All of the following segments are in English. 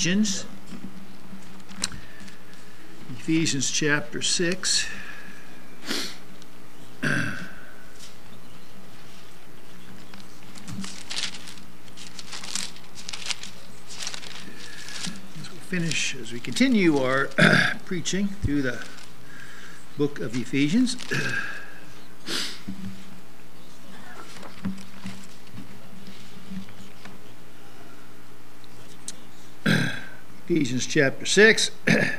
Ephesians. Ephesians chapter 6. As we continue our preaching through the book of Ephesians. Ephesians chapter 6.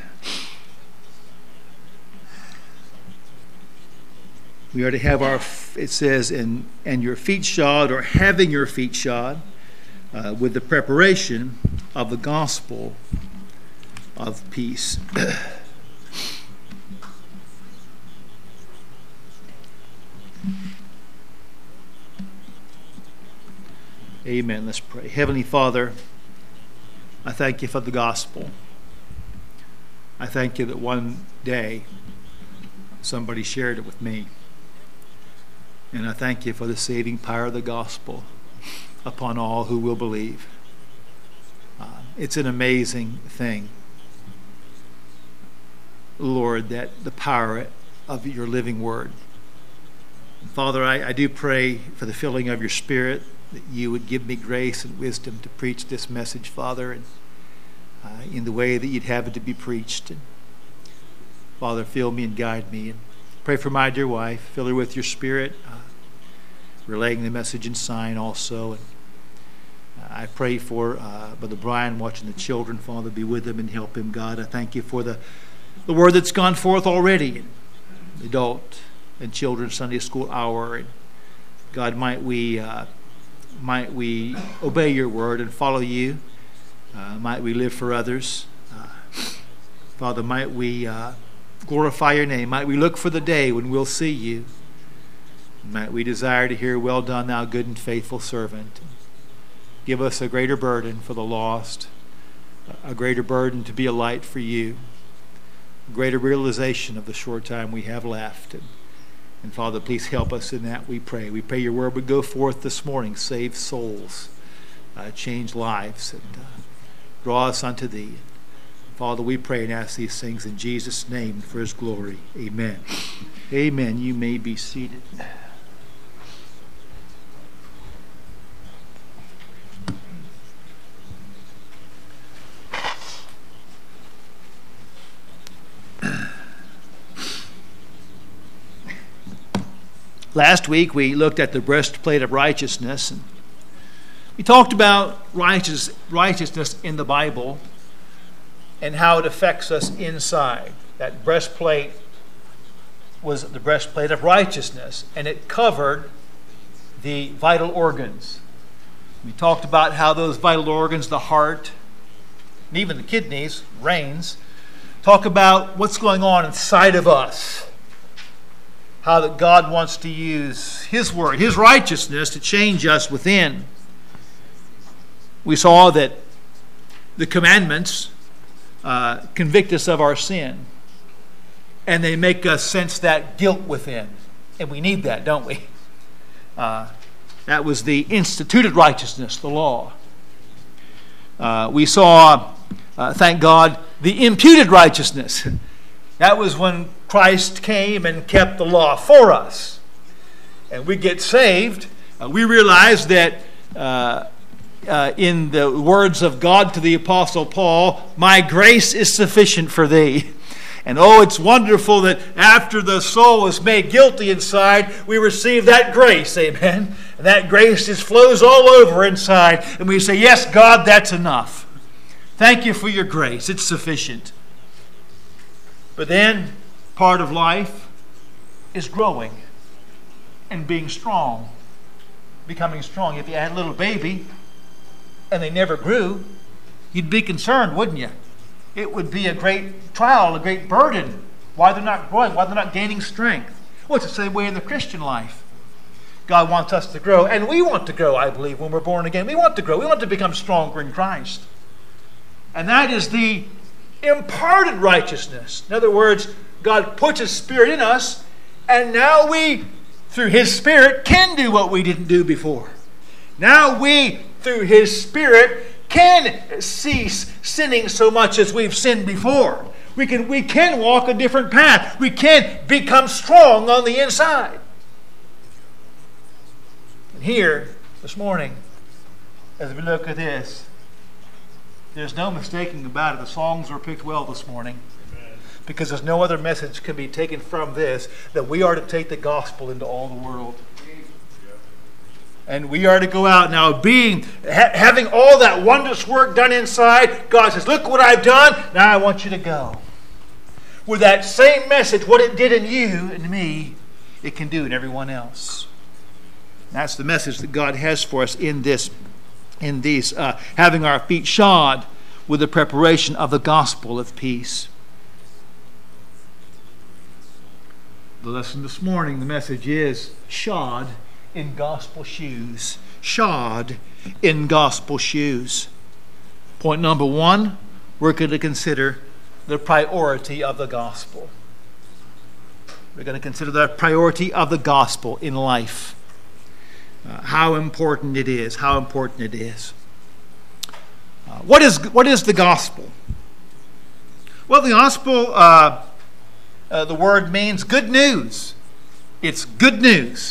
We are to have it says, and your feet shod, or having your feet shod, with the preparation of the gospel of peace. Amen. Let's pray. Heavenly Father, I thank you for the gospel. I thank you that one day somebody shared it with me. And I thank you for the saving power of the gospel upon all who will believe. It's an amazing thing, Lord, that the power of your living word. Father, I do pray for the filling of your Spirit, that you would give me grace and wisdom to preach this message, Father, and in the way that you'd have it to be preached. And Father, fill me and guide me. And pray for my dear wife. Fill her with your Spirit, relaying the message and sign also. And I pray for Brother Brian watching the children. Father, be with him and help him, God. I thank you for the word that's gone forth already. The adult and children's Sunday school hour. And God, might we obey your word and follow you. Might we live for others. Father, might we glorify your name. Might we look for the day when we'll see you. Might we desire to hear, well done, thou good and faithful servant. Give us a greater burden for the lost, a greater burden to be a light for you, a greater realization of the short time we have left. And Father, please help us in that, we pray. We pray your word would go forth this morning, save souls, change lives, and draw us unto thee. Father, we pray and ask these things in Jesus' name for his glory. Amen. Amen. You may be seated. Last week we looked at the breastplate of righteousness. And we talked about righteousness in the Bible and how it affects us inside. That breastplate was the breastplate of righteousness, and it covered the vital organs. We talked about how those vital organs, the heart, and even the kidneys, reins, talk about what's going on inside of us. How that God wants to use his word, his righteousness, to change us within. We saw that the commandments convict us of our sin, and they make us sense that guilt within. And we need that, don't we? That was the instituted righteousness, the law. We saw, thank God, the imputed righteousness. That was when Christ came and kept the law for us. And we get saved. We realize that in the words of God to the Apostle Paul, my grace is sufficient for thee. And oh, it's wonderful that after the soul is made guilty inside, we receive that grace, amen? And that grace just flows all over inside. And we say, yes, God, that's enough. Thank you for your grace. It's sufficient. But then, part of life is growing and being strong, becoming strong. If you had a little baby and they never grew, you'd be concerned, wouldn't you? It would be a great trial, a great burden. Why they're not growing, why they're not gaining strength. Well, it's the same way in the Christian life. God wants us to grow, and we want to grow, I believe, when we're born again. We want to grow. We want to become stronger in Christ. And that is the imparted righteousness. In other words, God puts his Spirit in us, and now we, through his Spirit, can do what we didn't do before. Now we, through his Spirit, can cease sinning so much as we've sinned before. We can walk a different path. We can become strong on the inside. And here, this morning, as we look at this, there's no mistaking about it. The songs were picked well this morning. Because there's no other message can be taken from this, that we are to take the gospel into all the world. And we are to go out now having all that wondrous work done inside. God says, look what I've done. Now I want you to go. With that same message, what it did in you and me, it can do in everyone else. That's the message that God has for us in these, having our feet shod with the preparation of the gospel of peace. The lesson this morning, the message is shod in gospel shoes. Shod in gospel shoes. Point number 1, we're going to consider the priority of the gospel. We're going to consider the priority of the gospel in life. How important it is. How important it is. What is the gospel? Well, the gospel, the word means good news. It's good news.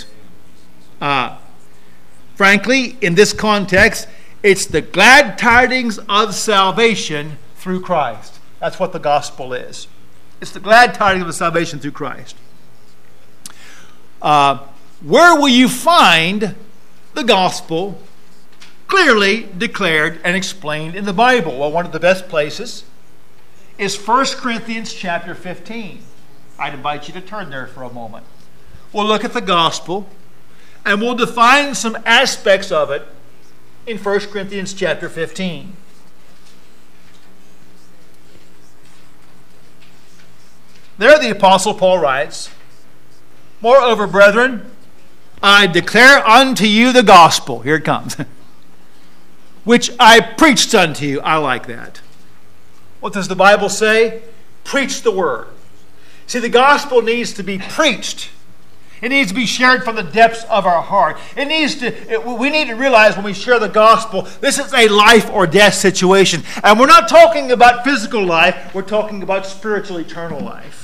Frankly, in this context, it's the glad tidings of salvation through Christ. That's what the gospel is. It's the glad tidings of salvation through Christ. Where will you find the gospel clearly declared and explained in the Bible? Well, one of the best places is 1 Corinthians chapter 15. I'd invite you to turn there for a moment. We'll look at the gospel and we'll define some aspects of it in 1 Corinthians chapter 15. There the Apostle Paul writes, "Moreover, brethren, I declare unto you the gospel," here it comes, "which I preached unto you." I like that. What does the Bible say? Preach the word. See, the gospel needs to be preached. It needs to be shared from the depths of our heart. We need to realize when we share the gospel, this is a life or death situation. And we're not talking about physical life, we're talking about spiritual eternal life.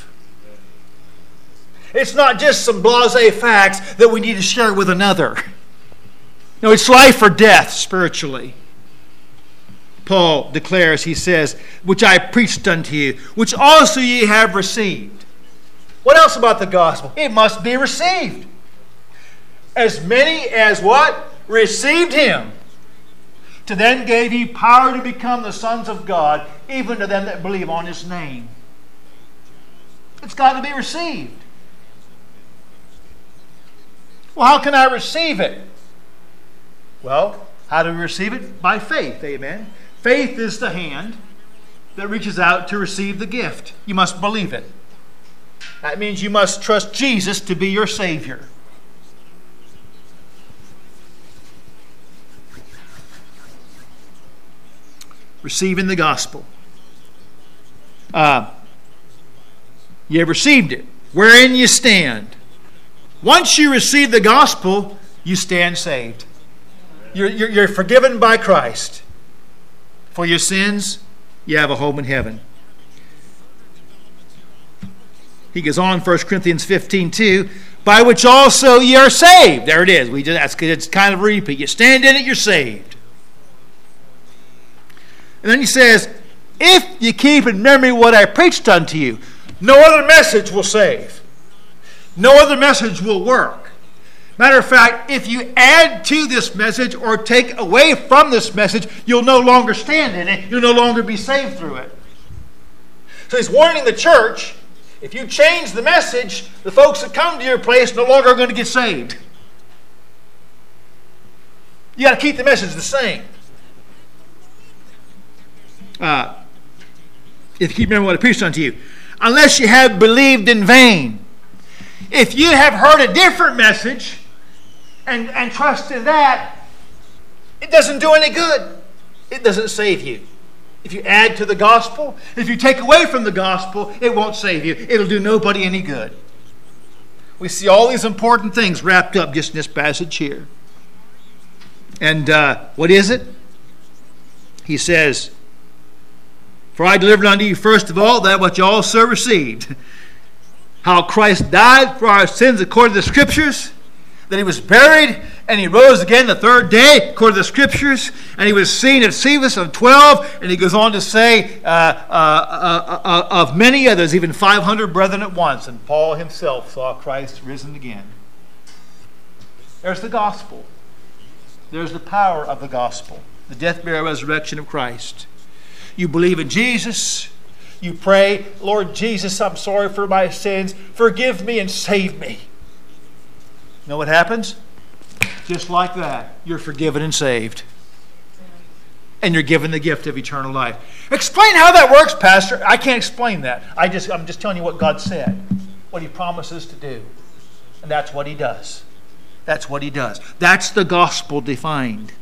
It's not just some blasé facts that we need to share with another. No, it's life or death spiritually. Paul declares, he says, "which I preached unto you, which also ye have received." What else about the gospel? It must be received. As many as what? Received him. To them gave he power to become the sons of God, even to them that believe on his name. It's got to be received. Well, how can I receive it? Well, how do we receive it? By faith, amen. Faith is the hand that reaches out to receive the gift. You must believe it. That means you must trust Jesus to be your Savior. Receiving the gospel. You have received it. Wherein you stand. Once you receive the gospel, you stand saved. You're forgiven by Christ. For your sins, you have a home in heaven. He goes on, 1 Corinthians 15:2, "by which also ye are saved." There it is. It's kind of a repeat. You stand in it, you're saved. And then he says, "if you keep in memory what I preached unto you." No other message will save. No other message will work. Matter of fact, if you add to this message or take away from this message, you'll no longer stand in it. You'll no longer be saved through it. So he's warning the church, if you change the message, the folks that come to your place no longer are going to get saved. You got to keep the message the same. If you keep remembering what I preached unto you, unless you have believed in vain. If you have heard a different message and trust in that, it doesn't do any good. It doesn't save you. If you add to the gospel, if you take away from the gospel, it won't save you. It'll do nobody any good. We see all these important things wrapped up just in this passage here. And what is it? he says, "For I delivered unto you first of all that which you also received, how Christ died for our sins according to the Scriptures, that he was buried, and he rose again the third day according to the Scriptures, and he was seen of Cephas of 12," and he goes on to say, "of many others, even 500 brethren at once." And Paul himself saw Christ risen again. There's the gospel. There's the power of the gospel. The death, burial, resurrection of Christ. You believe in Jesus. You pray, "Lord Jesus, I'm sorry for my sins. Forgive me and save me." You know what happens? Just like that, you're forgiven and saved. And you're given the gift of eternal life. Explain how that works, Pastor. I can't explain that. I'm just telling you what God said, what he promises to do. And that's what he does. That's what he does. That's the gospel defined.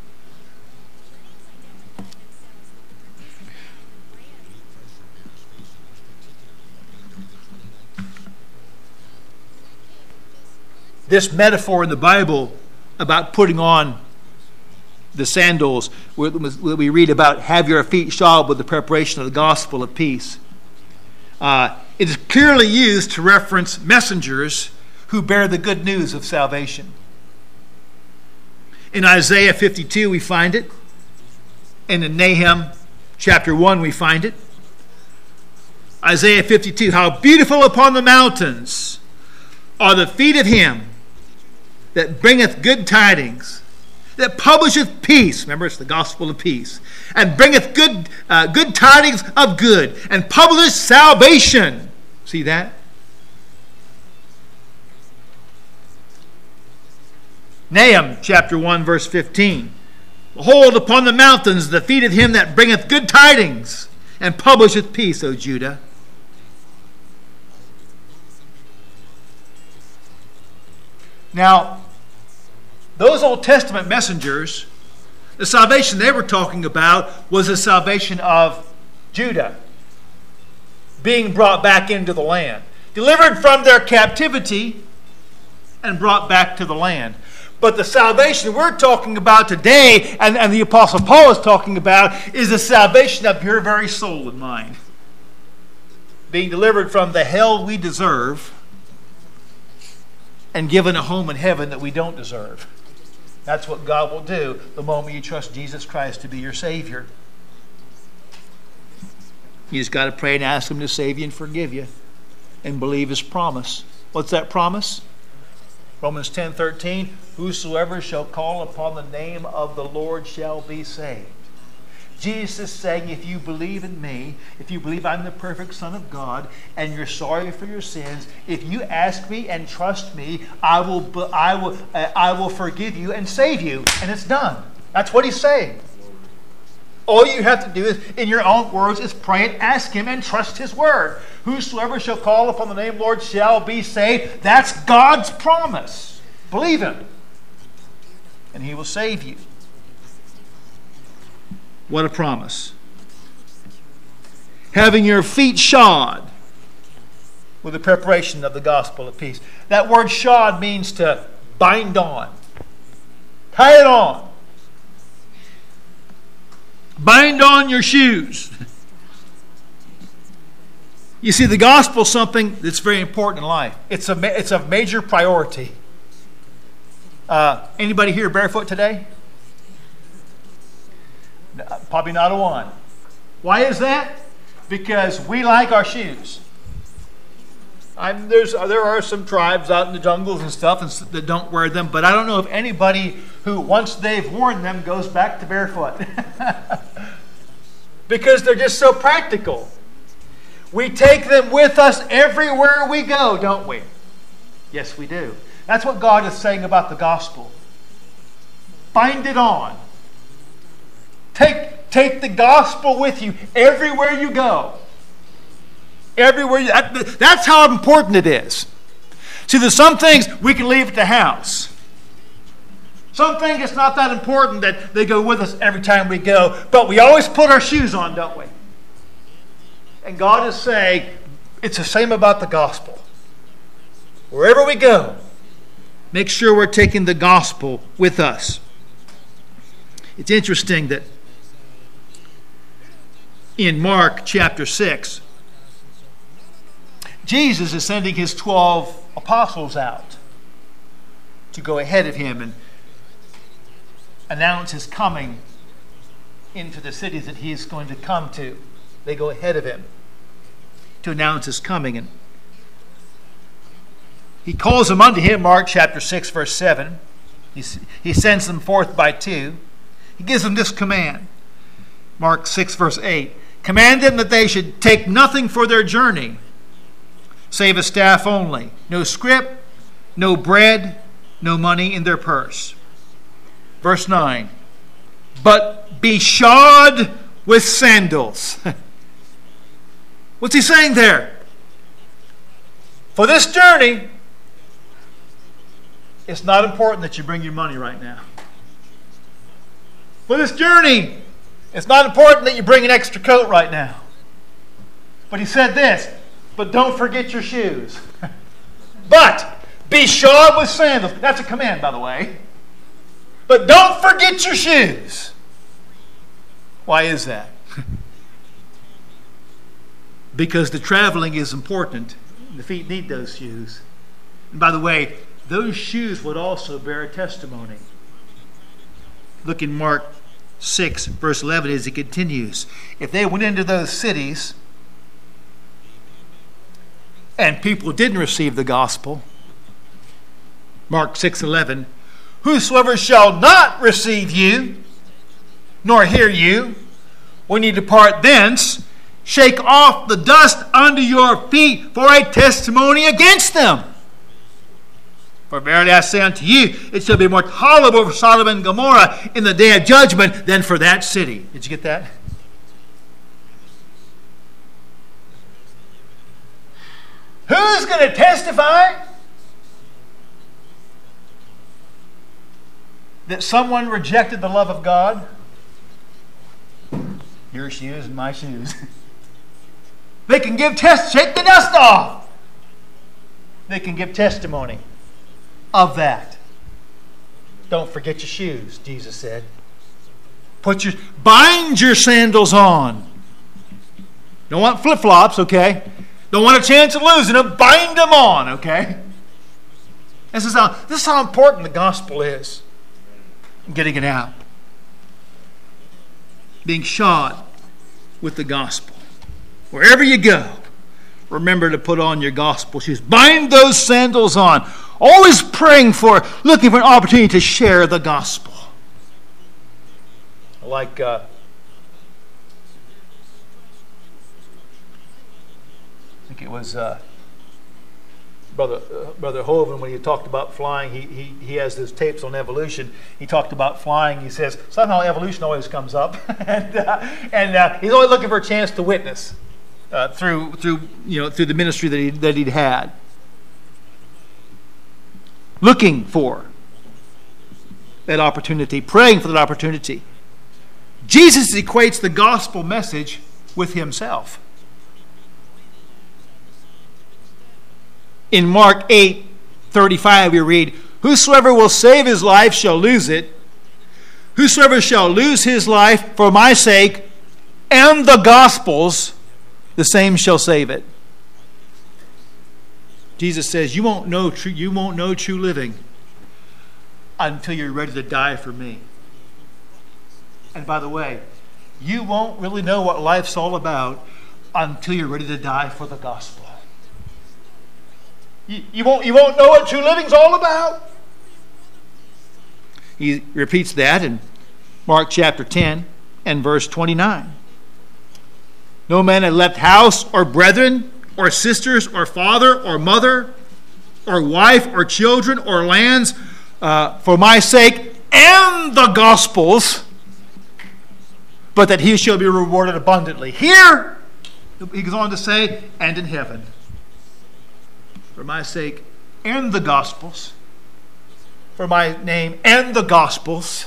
This metaphor in the Bible about putting on the sandals, we read about, "Have your feet shod with the preparation of the gospel of peace." It is clearly used to reference messengers who bear the good news of salvation. In Isaiah 52 we find it, and in Nahum chapter 1 we find it. Isaiah 52, "How beautiful upon the mountains are the feet of him that bringeth good tidings, that publisheth peace." Remember, it's the gospel of peace. "And bringeth good tidings of good, and publisheth salvation." See that? Nahum chapter 1 verse 15. "Behold, upon the mountains the feet of him that bringeth good tidings, and publisheth peace, O Judah." Now, those Old Testament messengers, the salvation they were talking about was the salvation of Judah, being brought back into the land, delivered from their captivity and brought back to the land. But the salvation we're talking about today, and the Apostle Paul is talking about, is the salvation of your very soul and mind. Being delivered from the hell we deserve and given a home in heaven that we don't deserve. That's what God will do the moment you trust Jesus Christ to be your Savior. You just got to pray and ask him to save you and forgive you and believe his promise. What's that promise? Romans 10:13, "Whosoever shall call upon the name of the Lord shall be saved." Jesus is saying, if you believe in me, if you believe I'm the perfect Son of God, and you're sorry for your sins, if you ask me and trust me, I will forgive you and save you, and it's done. That's what he's saying. All you have to do is, in your own words, is pray and ask him and trust his word. "Whosoever shall call upon the name of the Lord shall be saved." That's God's promise. Believe him, and he will save you. What a promise. "Having your feet shod with the preparation of the gospel of peace." That word shod means to bind on. Tie it on. Bind on your shoes. You see, the gospel is something that's very important in life. It's a major priority. Anybody here barefoot today? Probably not a one. Why is that? Because we like our shoes. There are some tribes out in the jungles and stuff that don't wear them, but I don't know if anybody who, once they've worn them, goes back to barefoot. Because they're just so practical. We take them with us everywhere we go, don't we? Yes, we do. That's what God is saying about the gospel. Bind it on. Take the gospel with you everywhere you go. That's how important it is. See, there's some things we can leave at the house. Some things it's not that important that they go with us every time we go, but we always put our shoes on, don't we? And God is saying it's the same about the gospel. Wherever we go, make sure we're taking the gospel with us. It's interesting that in Mark chapter 6, Jesus is sending his 12 apostles out to go ahead of him and announce his coming into the cities that he is going to come to. They go ahead of him to announce his coming. And he calls them unto him, Mark chapter 6, verse 7. He sends them forth by two. He gives them this command. Mark 6, verse 8. Command them that they should take nothing for their journey, save a staff only. No scrip, no bread, no money in their purse. Verse 9. But be shod with sandals. What's he saying there? For this journey, it's not important that you bring your money right now. For this journey, it's not important that you bring an extra coat right now. But he said this, but don't forget your shoes. But be shod with sandals. That's a command, by the way. But don't forget your shoes. Why is that? Because the traveling is important. The feet need those shoes. And by the way, those shoes would also bear a testimony. Look in Mark 6, verse 11 as it continues. If they went into those cities and people didn't receive the gospel, Mark 6:11, whosoever shall not receive you, nor hear you, when you depart thence, shake off the dust under your feet for a testimony against them. For verily I say unto you, it shall be more tolerable for Sodom and Gomorrah in the day of judgment than for that city. Did you get that? Who's going to testify that someone rejected the love of God? Your shoes and my shoes. They can give shake the dust off. They can give testimony of that. Don't forget your shoes, Jesus said. Bind your sandals on. Don't want flip-flops, okay? Don't want a chance of losing them. Bind them on, okay? This is how important the gospel is. Getting it out. Being shod with the gospel. Wherever you go, remember to put on your gospel shoes. Bind those sandals on. Always praying looking for an opportunity to share the gospel. Like I think it was Brother Hovind, when he talked about flying, he has those tapes on evolution. He talked about flying. He says somehow evolution always comes up, and he's always looking for a chance to witness through the ministry that he'd had. Looking for that opportunity, praying for that opportunity. Jesus equates the gospel message with himself. In Mark 8:35 we read, whosoever will save his life shall lose it. Whosoever shall lose his life for my sake and the gospel's, the same shall save it. Jesus says, you won't know true living until you're ready to die for me. And by the way, you won't really know what life's all about until you're ready to die for the gospel. You won't know what true living's all about. He repeats that in Mark chapter 10 and verse 29. No man had left house or brethren or sisters or father or mother or wife or children or lands for my sake and the gospel's, but that he shall be rewarded abundantly. Here, he goes on to say, and in heaven. For my sake and the gospel's, for my name and the gospel's.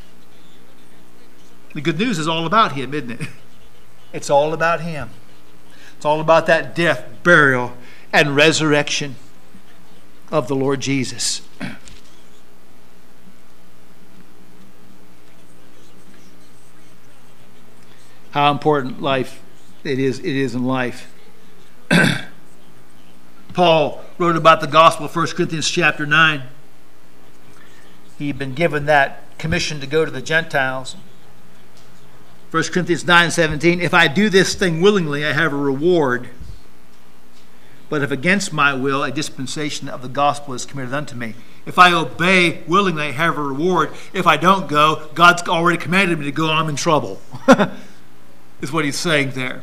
The good news is all about him, isn't it? It's all about him. It's all about that death, burial, and resurrection of the Lord Jesus. how important life it is in life. Paul wrote about the gospel, 1 Corinthians chapter 9. He'd been given that commission to go to the Gentiles. 1 Corinthians 9:17, if I do this thing willingly, I have a reward. But if against my will, a dispensation of the gospel is committed unto me. If I obey willingly, I have a reward. If I don't go, God's already commanded me to go, I'm in trouble. Is what he's saying there.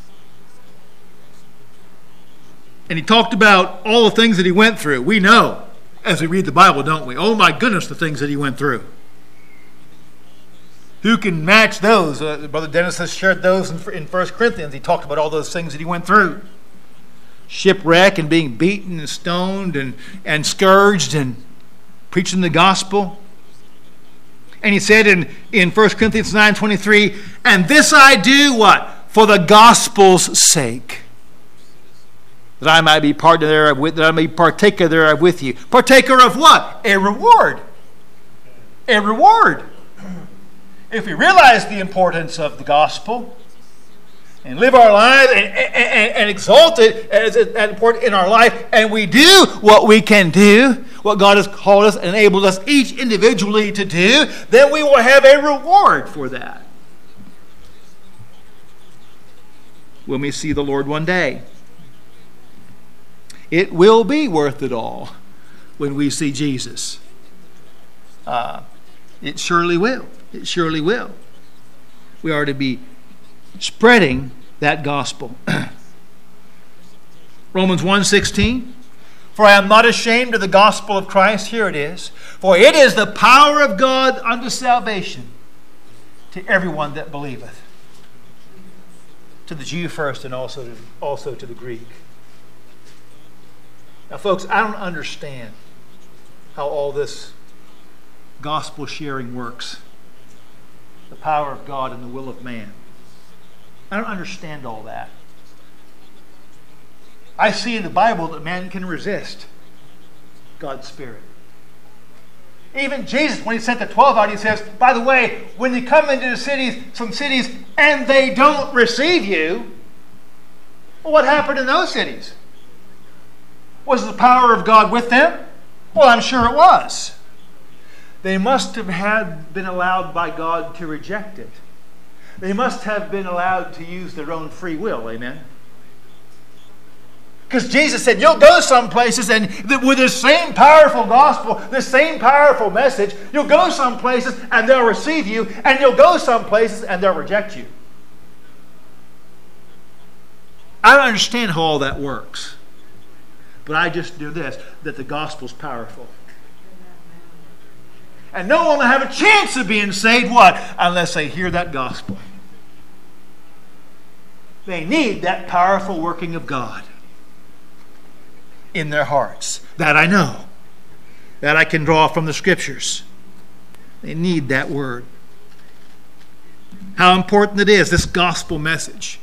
And he talked about all the things that he went through. We know as we read the Bible, don't we? Oh my goodness, the things that he went through. Who can match those? Brother Dennis has shared those in 1 Corinthians. He talked about all those things that he went through. Shipwreck and being beaten and stoned and scourged and preaching the gospel. And he said in 1 Corinthians 9:23, and this I do, what? For the gospel's sake. That I might be partner thereof with, that I may be partaker thereof with you. Partaker of what? A reward. A reward. If we realize the importance of the gospel and live our lives and exalt it as important in our life, and we do what we can do, what God has called us and enabled us each individually to do, then we will have a reward for that when we see the Lord one day. It will be worth it all when we see Jesus. It surely will. It surely will. We are to be spreading that gospel. Romans 1:16. For I am not ashamed of the gospel of Christ. Here it is. For it is the power of God unto salvation to everyone that believeth. To the Jew first and also to the Greek. Now, folks, I don't understand how all this gospel sharing works. The power of God and the will of man. I don't understand all that. I see in the Bible that man can resist God's Spirit. Even Jesus, when he sent the 12 out, he says, by the way, when you come into the cities, some cities, and they don't receive you, well, what happened in those cities? Was the power of God with them? Well, I'm sure it was. They must have been allowed by God to reject it. They must have been allowed to use their own free will. Amen? Because Jesus said, you'll go some places and with the same powerful gospel, the same powerful message, you'll go some places and they'll receive you, and you'll go some places and they'll reject you. I don't understand how all that works. But I just do this, that the gospel's powerful. And no one will have a chance of being saved, what? Unless they hear that gospel. They need that powerful working of God in their hearts. That I know. That I can draw from the Scriptures. They need that word. How important it is, this gospel message.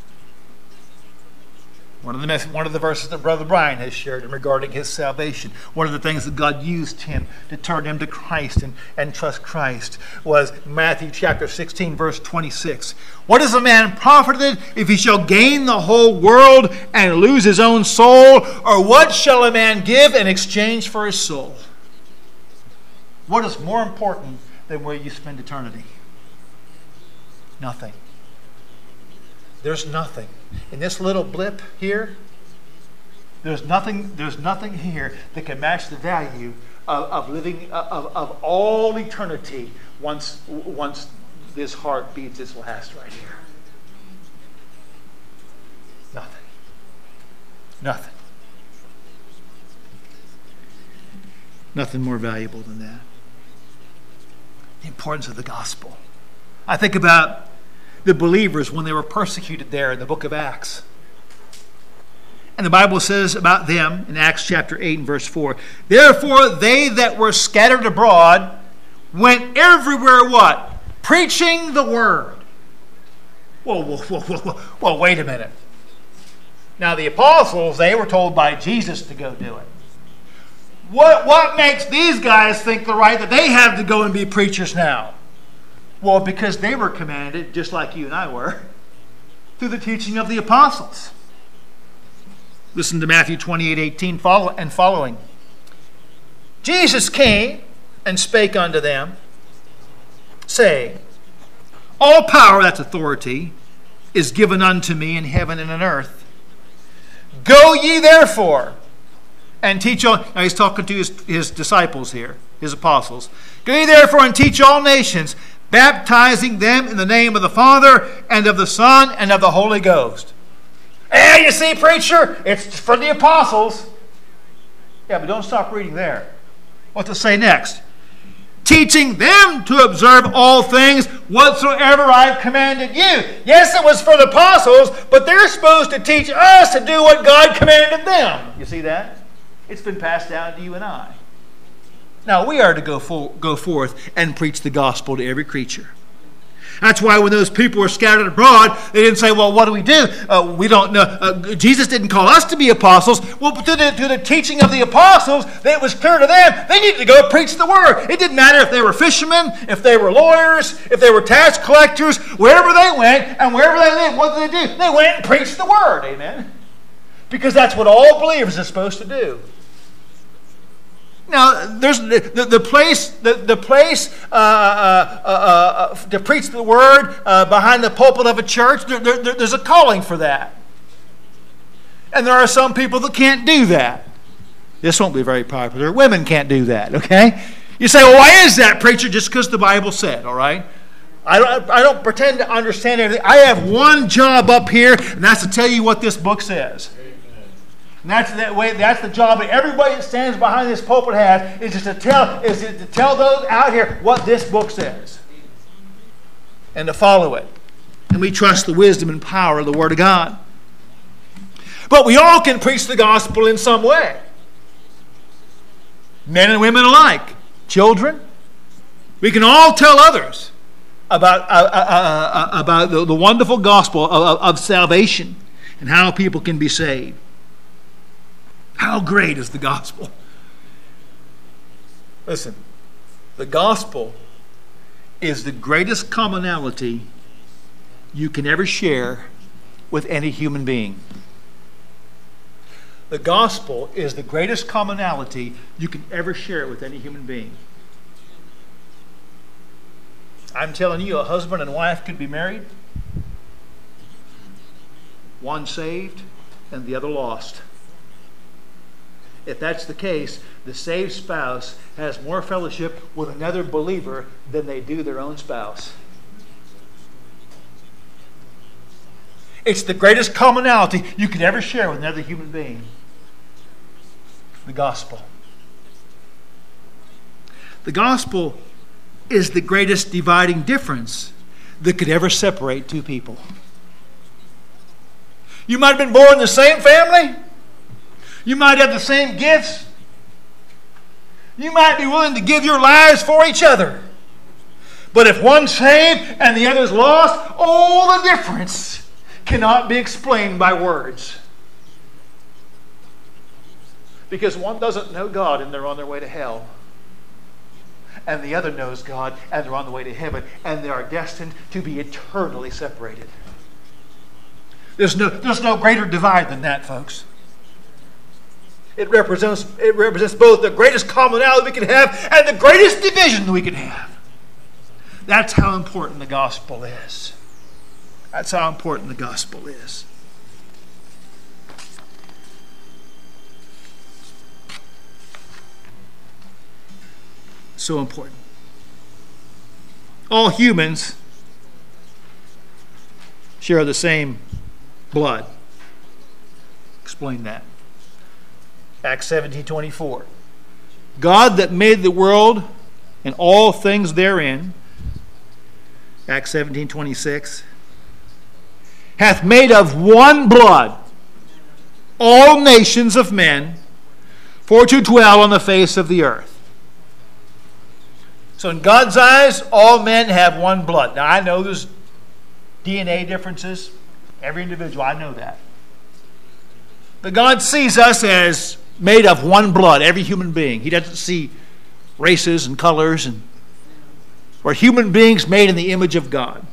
One of the verses that Brother Brian has shared regarding his salvation, one of the things that God used him to turn him to Christ and trust Christ was Matthew chapter 16, verse 26. What is a man profited if he shall gain the whole world and lose his own soul? Or what shall a man give in exchange for his soul? What is more important than where you spend eternity? Nothing. There's nothing. In this little blip here, there's nothing here that can match the value of living of all eternity once this heart beats its last right here. Nothing. Nothing. Nothing more valuable than that. The importance of the gospel. I think about the believers when they were persecuted there in the book of Acts. And the Bible says about them in Acts chapter 8 and verse 4, therefore they that were scattered abroad went everywhere, what? Preaching the word. Whoa, wait a minute. Now the apostles, they were told by Jesus to go do it. What makes these guys think that they have to go and be preachers now? Well, because they were commanded, just like you and I were, through the teaching of the apostles. Listen to Matthew 28:18 and following. Jesus came and spake unto them, saying, all power, that's authority, is given unto me in heaven and on earth. Go ye therefore and teach all. Now he's talking to his disciples here, his apostles. Go ye therefore and teach all nations, baptizing them in the name of the Father and of the Son and of the Holy Ghost. Hey, you see, preacher, it's for the apostles. Yeah, but don't stop reading there. What to say next? Teaching them to observe all things whatsoever I've commanded you. Yes, it was for the apostles, but they're supposed to teach us to do what God commanded them. You see that? It's been passed down to you and I. Now, we are to go forth and preach the gospel to every creature. That's why when those people were scattered abroad, they didn't say, well, what do? We don't know. Jesus didn't call us to be apostles. Well, through the teaching of the apostles, it was clear to them they needed to go preach the word. It didn't matter if they were fishermen, if they were lawyers, if they were tax collectors, wherever they went and wherever they lived, what did they do? They went and preached the word, amen? Because that's what all believers are supposed to do. Now, there's the place to preach the word behind the pulpit of a church. There's a calling for that, and there are some people that can't do that. This won't be very popular. Women can't do that. Okay, you say, well, why is that, preacher? Just because the Bible said. All right. I don't pretend to understand everything. I have one job up here, and that's to tell you what this book says. And that's the job that everybody that stands behind this pulpit has, is to tell those out here what this book says. And to follow it. And we trust the wisdom and power of the Word of God. But we all can preach the gospel in some way. Men and women alike. Children. We can all tell others about the wonderful gospel of salvation and how people can be saved. How great is the gospel? Listen, the gospel is the greatest commonality you can ever share with any human being. The gospel is the greatest commonality you can ever share with any human being. I'm telling you, a husband and wife could be married, one saved and the other lost. If that's the case, the saved spouse has more fellowship with another believer than they do their own spouse. It's the greatest commonality you could ever share with another human being. The gospel. The gospel is the greatest dividing difference that could ever separate two people. You might have been born in the same family. You might have the same gifts. You might be willing to give your lives for each other. But if one's saved and the other's lost, all the difference cannot be explained by words. Because one doesn't know God and they're on their way to hell. And the other knows God and they're on the way to heaven. And they are destined to be eternally separated. There's no greater divide than that, folks. It represents both the greatest commonality we can have and the greatest division we can have. That's how important the gospel is. That's how important the gospel is. So important. All humans share the same blood. Explain that. Acts 17:24. God that made the world and all things therein, Acts 17:26, hath made of one blood all nations of men for to dwell on the face of the earth. So in God's eyes, all men have one blood. Now I know there's DNA differences. Every individual, I know that. But God sees us as made of one blood, every human being. He doesn't see races and colors and We're human beings made in the image of God.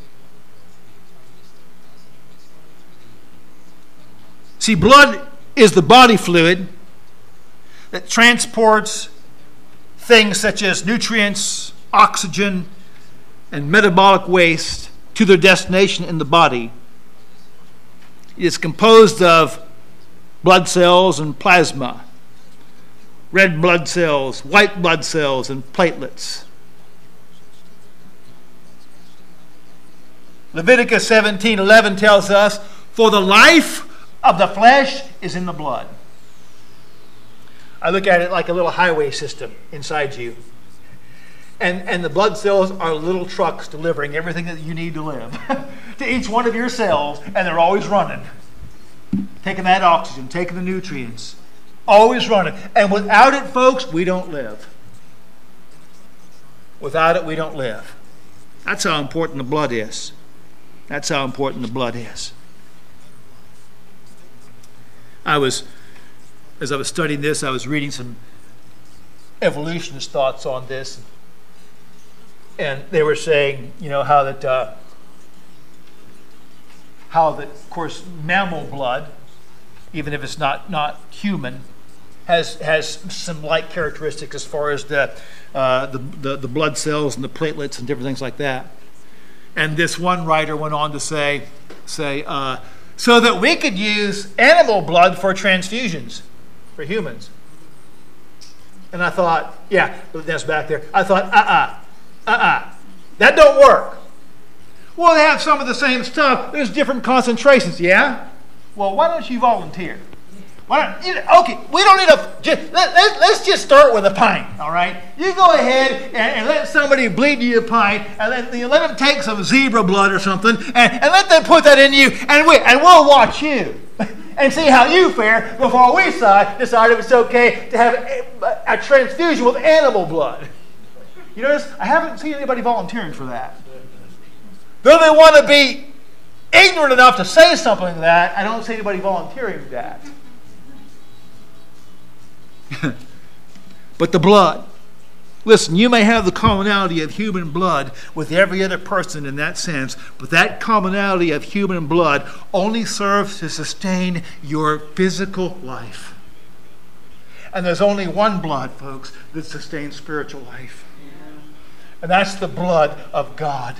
See, blood is the body fluid that transports things such as nutrients, oxygen, and metabolic waste to their destination in the body. It is composed of blood cells and plasma, red blood cells, white blood cells, and platelets. Leviticus 17:11 tells us, "For the life of the flesh is in the blood." I look at it like a little highway system inside you. And the blood cells are little trucks delivering everything that you need to live to each one of your cells, and they're always running. Taking that oxygen, taking the nutrients, always running. And without it, folks, we don't live. Without it, we don't live. That's how important the blood is. That's how important the blood is. As I was studying this, I was reading some evolutionist thoughts on this. And they were saying, how that, of course, mammal blood, even if it's not human, has some like characteristics as far as the blood cells and the platelets and different things like that. And this one writer went on to say, so that we could use animal blood for transfusions for humans. And I thought, yeah, that's back there. I thought, that don't work. Well, they have some of the same stuff. There's different concentrations, yeah? Well, why don't you volunteer? Okay, we don't need let's just start with a pint, all right? You go ahead and let somebody bleed you a pint, and let them take some zebra blood or something, and let them put that in you, and we'll watch you and see how you fare before we decide if it's okay to have a transfusion with animal blood. You notice, I haven't seen anybody volunteering for that. Though they want to be ignorant enough to say something like that, I don't see anybody volunteering for that. But the blood. Listen, you may have the commonality of human blood with every other person in that sense, but that commonality of human blood only serves to sustain your physical life. And there's only one blood, folks, that sustains spiritual life. And that's the blood of God.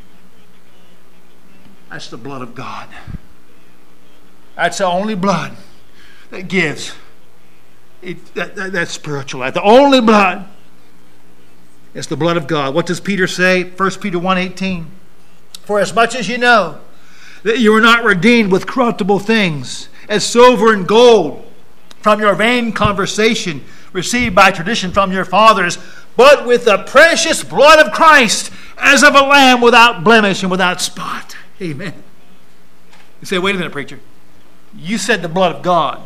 That's the blood of God. That's the only blood that gives that spiritual life. The only blood is the blood of God. What does Peter say? 1 Peter 1:18. For as much as you know that you are not redeemed with corruptible things, as silver and gold, from your vain conversation received by tradition from your fathers, but with the precious blood of Christ, as of a lamb without blemish and without spot. Amen. You say, wait a minute, preacher. You said the blood of God.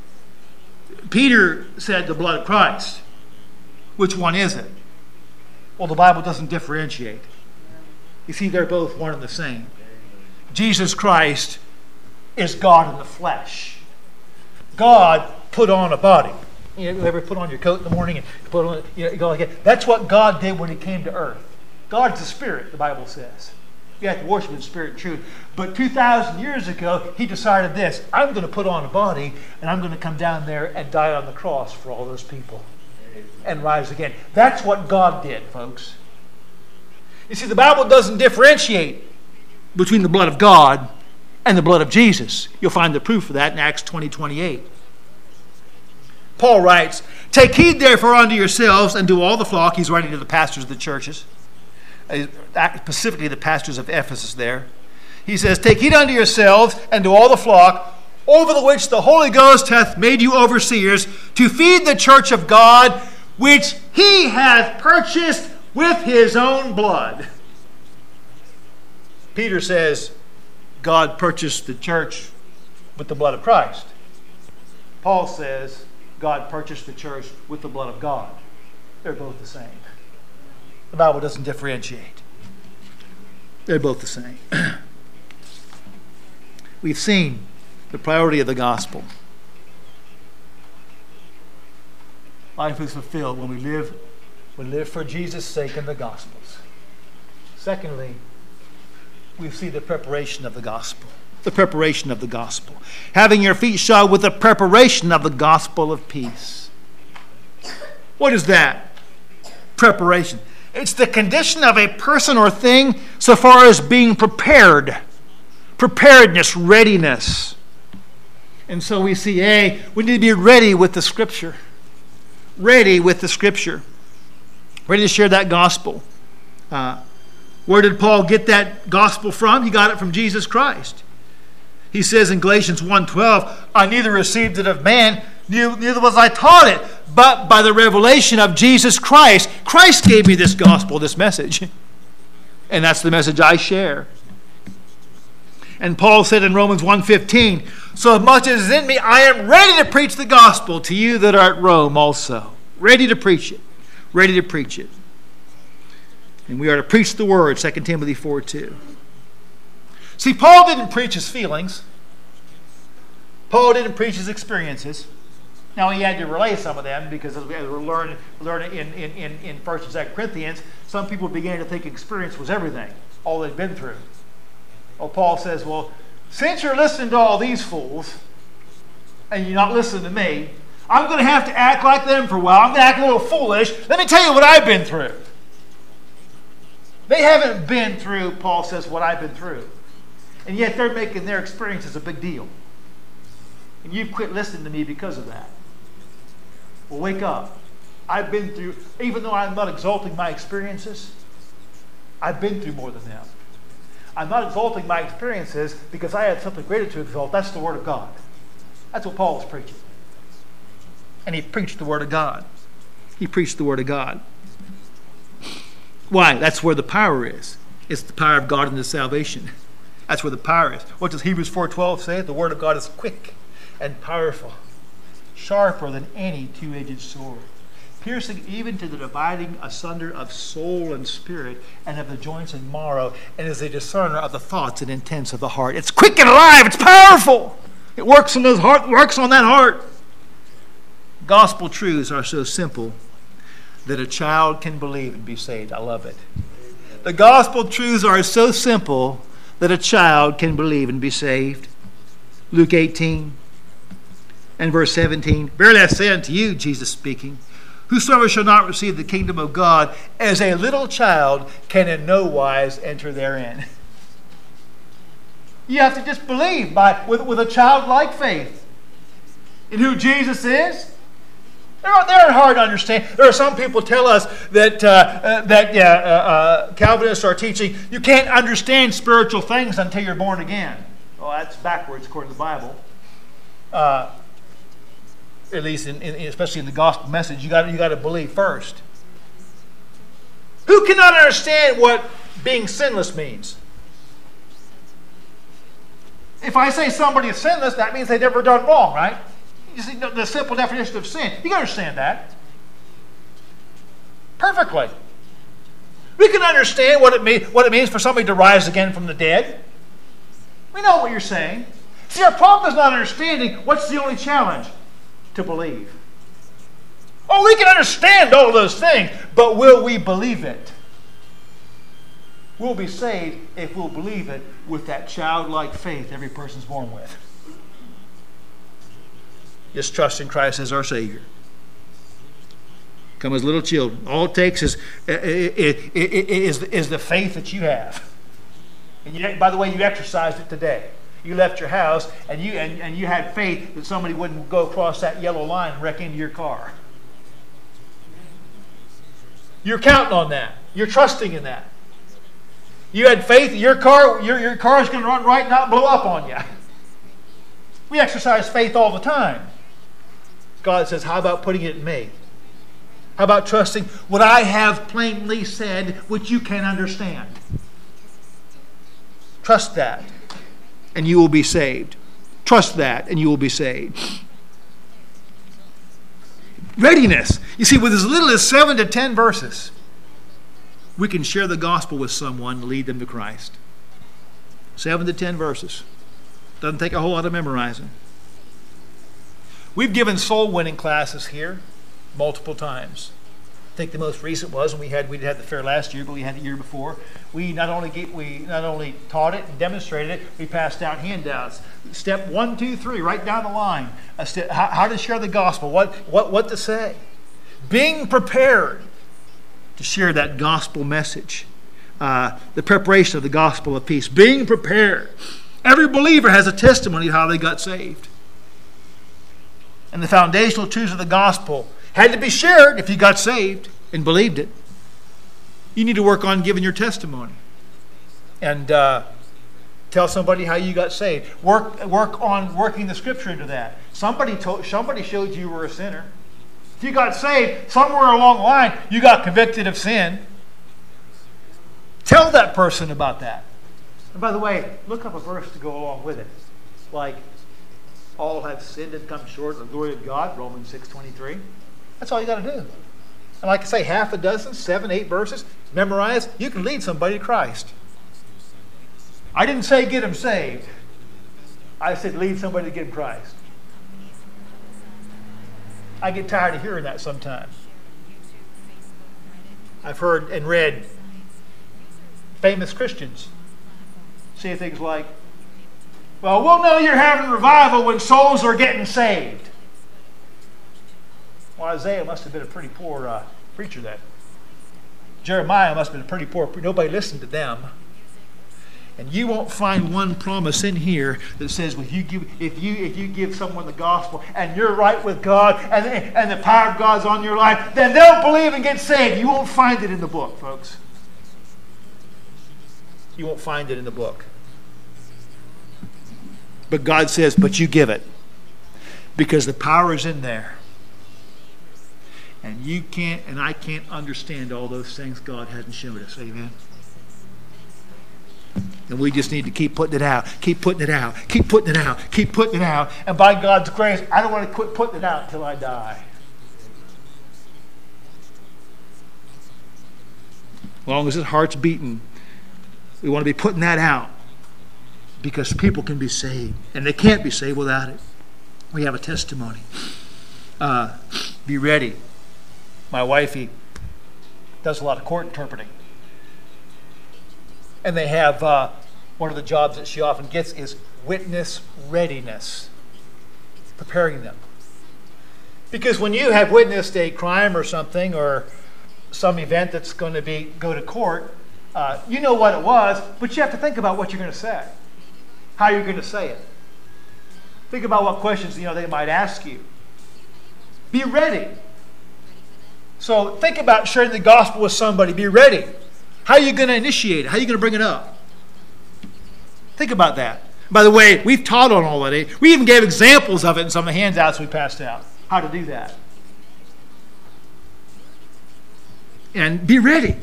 Peter said the blood of Christ. Which one is it? Well, the Bible doesn't differentiate. You see, they're both one and the same. Jesus Christ is God in the flesh. God put on a body. You ever put on your coat in the morning and put on, you go like that? That's what God did when He came to earth. God's a spirit, the Bible says. You have to worship in spirit and truth. But 2,000 years ago, He decided this: I'm going to put on a body, and I'm going to come down there and die on the cross for all those people and rise again. That's what God did, folks. You see, the Bible doesn't differentiate between the blood of God and the blood of Jesus. You'll find the proof of that in Acts 20:28. Paul writes, take heed therefore unto yourselves and to all the flock. He's writing to the pastors of the churches, specifically the pastors of Ephesus there. He says, take heed unto yourselves and to all the flock, over the which the Holy Ghost hath made you overseers, to feed the church of God, which He hath purchased with His own blood. Peter says, God purchased the church with the blood of Christ. Paul says, God purchased the church with the blood of God. They're both the same. The Bible doesn't differentiate. They're both the same. We've seen the priority of the gospel. Life is fulfilled when we live for Jesus' sake in the Gospels. Secondly, we see the preparation of the gospel. The preparation of the gospel. Having your feet shod with the preparation of the gospel of peace. What is that? Preparation. It's the condition of a person or thing so far as being prepared. Preparedness, readiness. And so we see, we need to be ready with the Scripture. Ready with the Scripture. Ready to share that gospel. Where did Paul get that gospel from? He got it from Jesus Christ. He says in Galatians 1:12, I neither received it of man, neither was I taught it, but by the revelation of Jesus Christ. Christ gave me this gospel, this message. And that's the message I share. And Paul said in Romans 1:15, so much as is in me, I am ready to preach the gospel to you that are at Rome also. Ready to preach it. Ready to preach it. And we are to preach the word, 2 Timothy 4:2. See, Paul didn't preach his feelings. Paul didn't preach his experiences. Now, he had to relay some of them because as we learn in 1 and 2 Corinthians, some people began to think experience was everything, all they'd been through. Well, Paul says, well, since you're listening to all these fools and you're not listening to me, I'm going to have to act like them for a while. I'm going to act a little foolish. Let me tell you what I've been through. They haven't been through, Paul says, what I've been through. And yet they're making their experiences a big deal. And you've quit listening to me because of that. Well, wake up. I've been through, even though I'm not exalting my experiences, I've been through more than them. I'm not exalting my experiences because I had something greater to exalt. That's the Word of God. That's what Paul was preaching. And he preached the Word of God. He preached the Word of God. Why? That's where the power is. It's the power of God into salvation. That's where the power is. What does Hebrews 4:12 say? The Word of God is quick and powerful, sharper than any two-edged sword, piercing even to the dividing asunder of soul and spirit and of the joints and marrow, and is a discerner of the thoughts and intents of the heart. It's quick and alive. It's powerful. It works on those heart. Works on that heart. Gospel truths are so simple that a child can believe and be saved. I love it. The gospel truths are so simple that a child can believe and be saved. Luke 18 and verse 17. Verily I say unto you, Jesus speaking, whosoever shall not receive the kingdom of God as a little child can in no wise enter therein. You have to just believe with a childlike faith in who Jesus is. They're hard to understand. There are some people tell us that Calvinists are teaching you can't understand spiritual things until you're born again. Well, that's backwards according to the Bible. At least, especially in the gospel message, you got to believe first. Who cannot understand what being sinless means? If I say somebody is sinless, that means they've never done wrong, right? You see, the simple definition of sin. You can understand that. Perfectly. We can understand what it means for somebody to rise again from the dead. We know what you're saying. See, our problem is not understanding. What's the only challenge? To believe. Oh, we can understand all of those things, but will we believe it? We'll be saved if we'll believe it with that childlike faith every person's born with. Just trust in Christ as our Savior. Come as little children. All it takes is the faith that you have. And by the way, you exercised it today. You left your house and you had faith that somebody wouldn't go across that yellow line and wreck into your car. You're counting on that. You're trusting in that. You had faith that your car is going to run right and not blow up on you. We exercise faith all the time. God says, how about putting it in me? How about trusting what I have plainly said, which you can understand? Trust that, and you will be saved. Trust that, and you will be saved. Readiness. You see, with as little as 7 to 10 verses, we can share the gospel with someone to lead them to Christ. 7 to 10 verses. Doesn't take a whole lot of memorizing. We've given soul-winning classes here multiple times. think the most recent was when we had the fair last year, but we had the year before. We not only taught it and demonstrated it, we passed out handouts. Step 1, 2, 3, right down the line. How to share the gospel, what to say. Being prepared to share that gospel message. The preparation of the gospel of peace. Being prepared. Every believer has a testimony of how they got saved. And the foundational truths of the gospel had to be shared if you got saved and believed it. You need to work on giving your testimony. And tell somebody how you got saved. Work on working the scripture into that. Somebody showed you were a sinner. If you got saved, somewhere along the line, you got convicted of sin. Tell that person about that. And by the way, look up a verse to go along with it. Like, all have sinned and come short of the glory of God, Romans 6:23. That's all you got to do. And like I say, half a dozen, 7, 8 verses, memorize, you can lead somebody to Christ. I didn't say get them saved. I said lead somebody to get them Christ. I get tired of hearing that sometimes. I've heard and read famous Christians say things like, well, we'll know you're having revival when souls are getting saved. Well, Isaiah must have been a pretty poor preacher then. Jeremiah must have been a pretty poor preacher. Nobody listened to them. And you won't find one promise in here that says, well, if you give someone the gospel and you're right with God and the power of God's on your life, then they'll believe and get saved. You won't find it in the book, folks. You won't find it in the book. But God says, but you give it. Because the power is in there. And you can't, and I can't understand all those things God hasn't shown us. Amen. And we just need to keep putting it out. Keep putting it out. Keep putting it out. Keep putting it out. And by God's grace, I don't want to quit putting it out until I die. As long as his heart's beating, we want to be putting that out. Because people can be saved. And they can't be saved without it. We have a testimony. Be ready. My wifey does a lot of court interpreting. And they have, one of the jobs that she often gets is witness readiness. Preparing them. Because when you have witnessed a crime or something, or some event that's going to go to court, you know what it was, but you have to think about what you're going to say. How you're going to say it. Think about what questions they might ask you. Be ready. So think about sharing the gospel with somebody. Be ready. How are you going to initiate it? How are you going to bring it up? Think about that. By the way, we've taught on all that. We even gave examples of it in some of the handouts we passed out. How to do that. And be ready.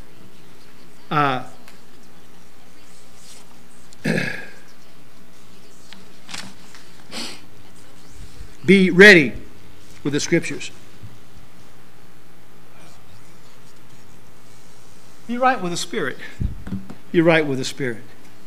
Be ready with the scriptures. Be right with the Spirit. Be right with the Spirit.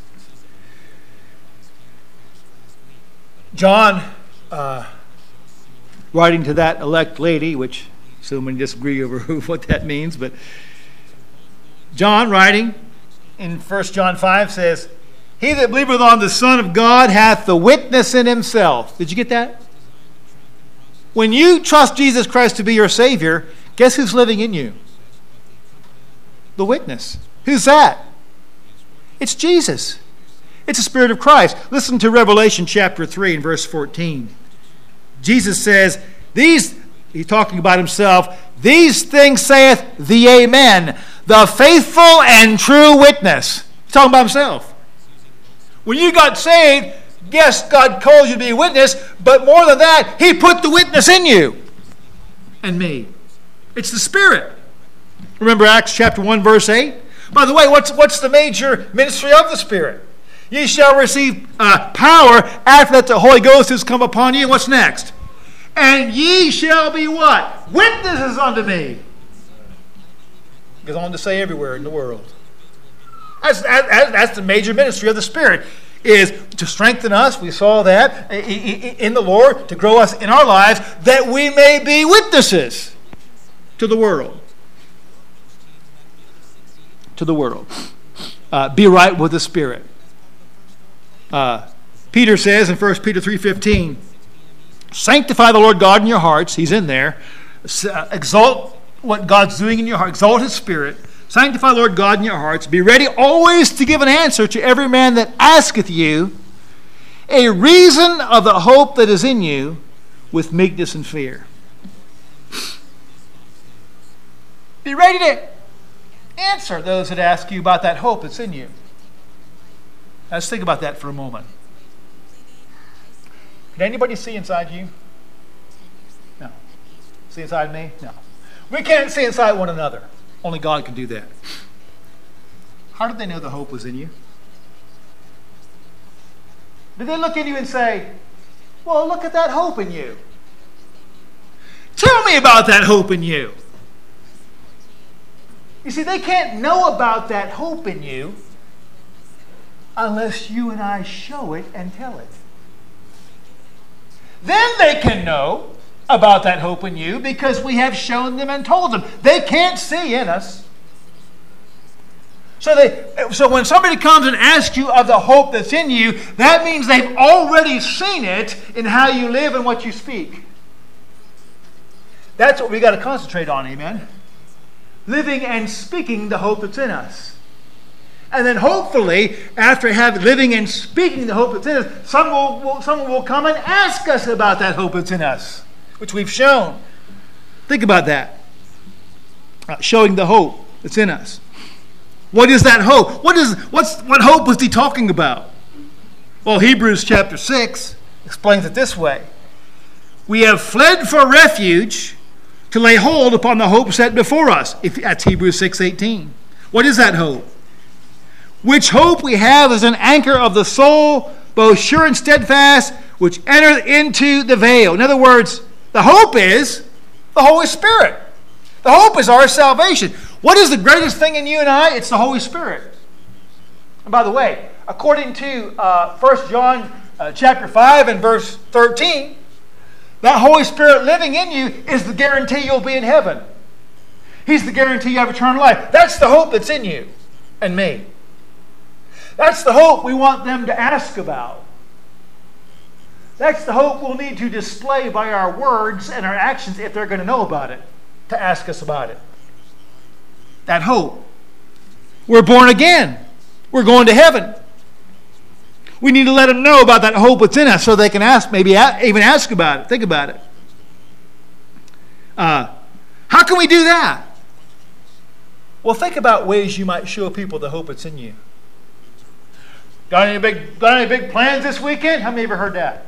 John, writing to that elect lady, which so many disagree over what that means, but John, writing in 1 John 5, says, he that believeth on the Son of God hath the witness in himself. Did you get that? When you trust Jesus Christ to be your Savior, guess who's living in you? The witness. Who's that? It's Jesus. It's the Spirit of Christ. Listen to Revelation chapter 3 and verse 14. Jesus says, he's talking about himself, these things saith the Amen, the faithful and true witness. He's talking about himself. When you got saved, yes, God calls you to be a witness, but more than that, he put the witness in you and me. It's the Spirit. Remember Acts chapter 1, verse 8? By the way, what's the major ministry of the Spirit? Ye shall receive power after that the Holy Ghost has come upon you. And what's next? And ye shall be what? Witnesses unto me. It goes on to say everywhere in the world. That's the major ministry of the Spirit, is to strengthen us. We saw that in the Lord, to grow us in our lives, that we may be witnesses to the world. to the world. Be right with the Spirit. Peter says in 1 Peter 3:15, sanctify the Lord God in your hearts. He's in there. Exalt what God's doing in your heart. Exalt His Spirit. Sanctify the Lord God in your hearts. Be ready always to give an answer to every man that asketh you a reason of the hope that is in you with meekness and fear. Be ready to answer those that ask you about that hope that's in you. Let's think about that for a moment. Can anybody see inside you? No. See inside me? No. We can't see inside one another. Only God can do that. How did they know the hope was in you? Did they look at you and say, well, look at that hope in you? Tell me about that hope in you. You see, they can't know about that hope in you unless you and I show it and tell it. Then they can know about that hope in you because we have shown them and told them. They can't see in us. So when somebody comes and asks you of the hope that's in you, that means they've already seen it in how you live and what you speak. That's what we got to concentrate on, amen? Living and speaking the hope that's in us. And then hopefully, after living and speaking the hope that's in us, someone will come and ask us about that hope that's in us, which we've shown. Think about that. Showing the hope that's in us. What is that hope? What hope was he talking about? Well, Hebrews chapter 6 explains it this way. We have fled for refuge to lay hold upon the hope set before us. That's Hebrews 6:18. What is that hope? Which hope we have is an anchor of the soul, both sure and steadfast, which entereth into the veil. In other words, the hope is the Holy Spirit. The hope is our salvation. What is the greatest thing in you and I? It's the Holy Spirit. And by the way, according to 1 John chapter 5 and verse 13, that Holy Spirit living in you is the guarantee you'll be in heaven. He's the guarantee you have eternal life. That's the hope that's in you and me. That's the hope we want them to ask about. That's the hope we'll need to display by our words and our actions if they're going to know about it, to ask us about it. That hope. We're born again. We're going to heaven. We need to let them know about that hope that's in us so they can ask, maybe even ask about it. Think about it. How can we do that? Well, think about ways you might show people the hope that's in you. Got any big plans this weekend? How many ever heard that?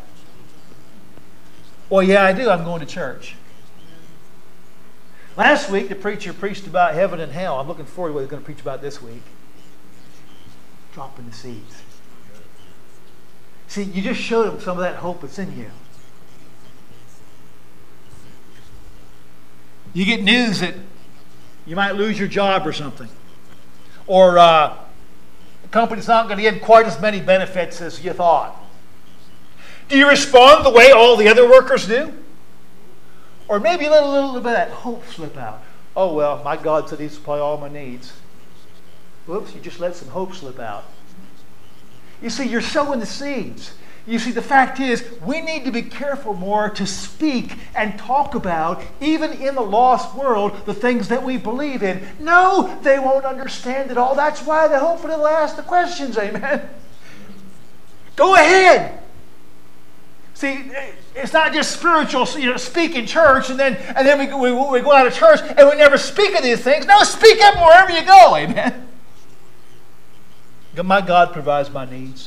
Well, yeah, I do. I'm going to church. Last week, the preacher preached about heaven and hell. I'm looking forward to what he's going to preach about this week. Dropping the seeds. See, you just showed them some of that hope that's in you. You get news that you might lose your job or something. Or the company's not going to give quite as many benefits as you thought. Do you respond the way all the other workers do? Or maybe let a little bit of that hope slip out. Oh, well, my God said He'd supply all my needs. Whoops, you just let some hope slip out. You see, you're sowing the seeds. You see, the fact is, we need to be careful more to speak and talk about, even in the lost world, the things that we believe in. No, they won't understand it all. That's why they hope they'll ask the questions, amen? Go ahead. See, it's not just spiritual, speak in church, and then we go out of church and we never speak of these things. No, speak up wherever you go, amen? My God provides my needs.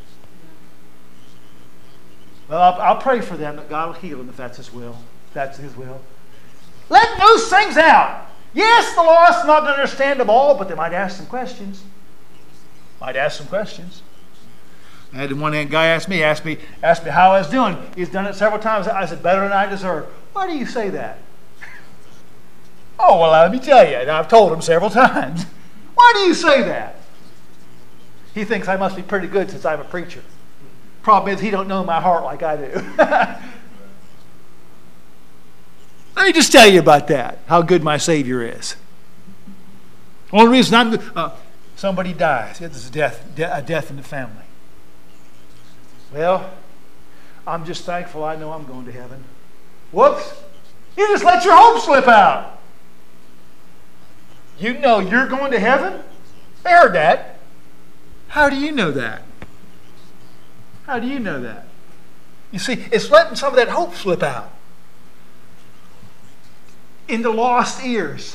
Well, I'll pray for them that God will heal them if that's His will. If that's His will. Let those things out. Yes, the lost are not going to understand them all, but they might ask some questions. I had one guy ask me how I was doing. He's done it several times. I said, better than I deserve. Why do you say that? Oh, well, let me tell you. And I've told him several times. Why do you say that? He thinks I must be pretty good since I'm a preacher. Problem is, he don't know my heart like I do. Let me just tell you about that, how good my Savior is. Only reason somebody dies. Yeah, there's a death in the family. Well, I'm just thankful I know I'm going to heaven. Whoops! You just let your hope slip out. You know you're going to heaven? I heard that. How do you know that? How do you know that? You see, it's letting some of that hope slip out into lost ears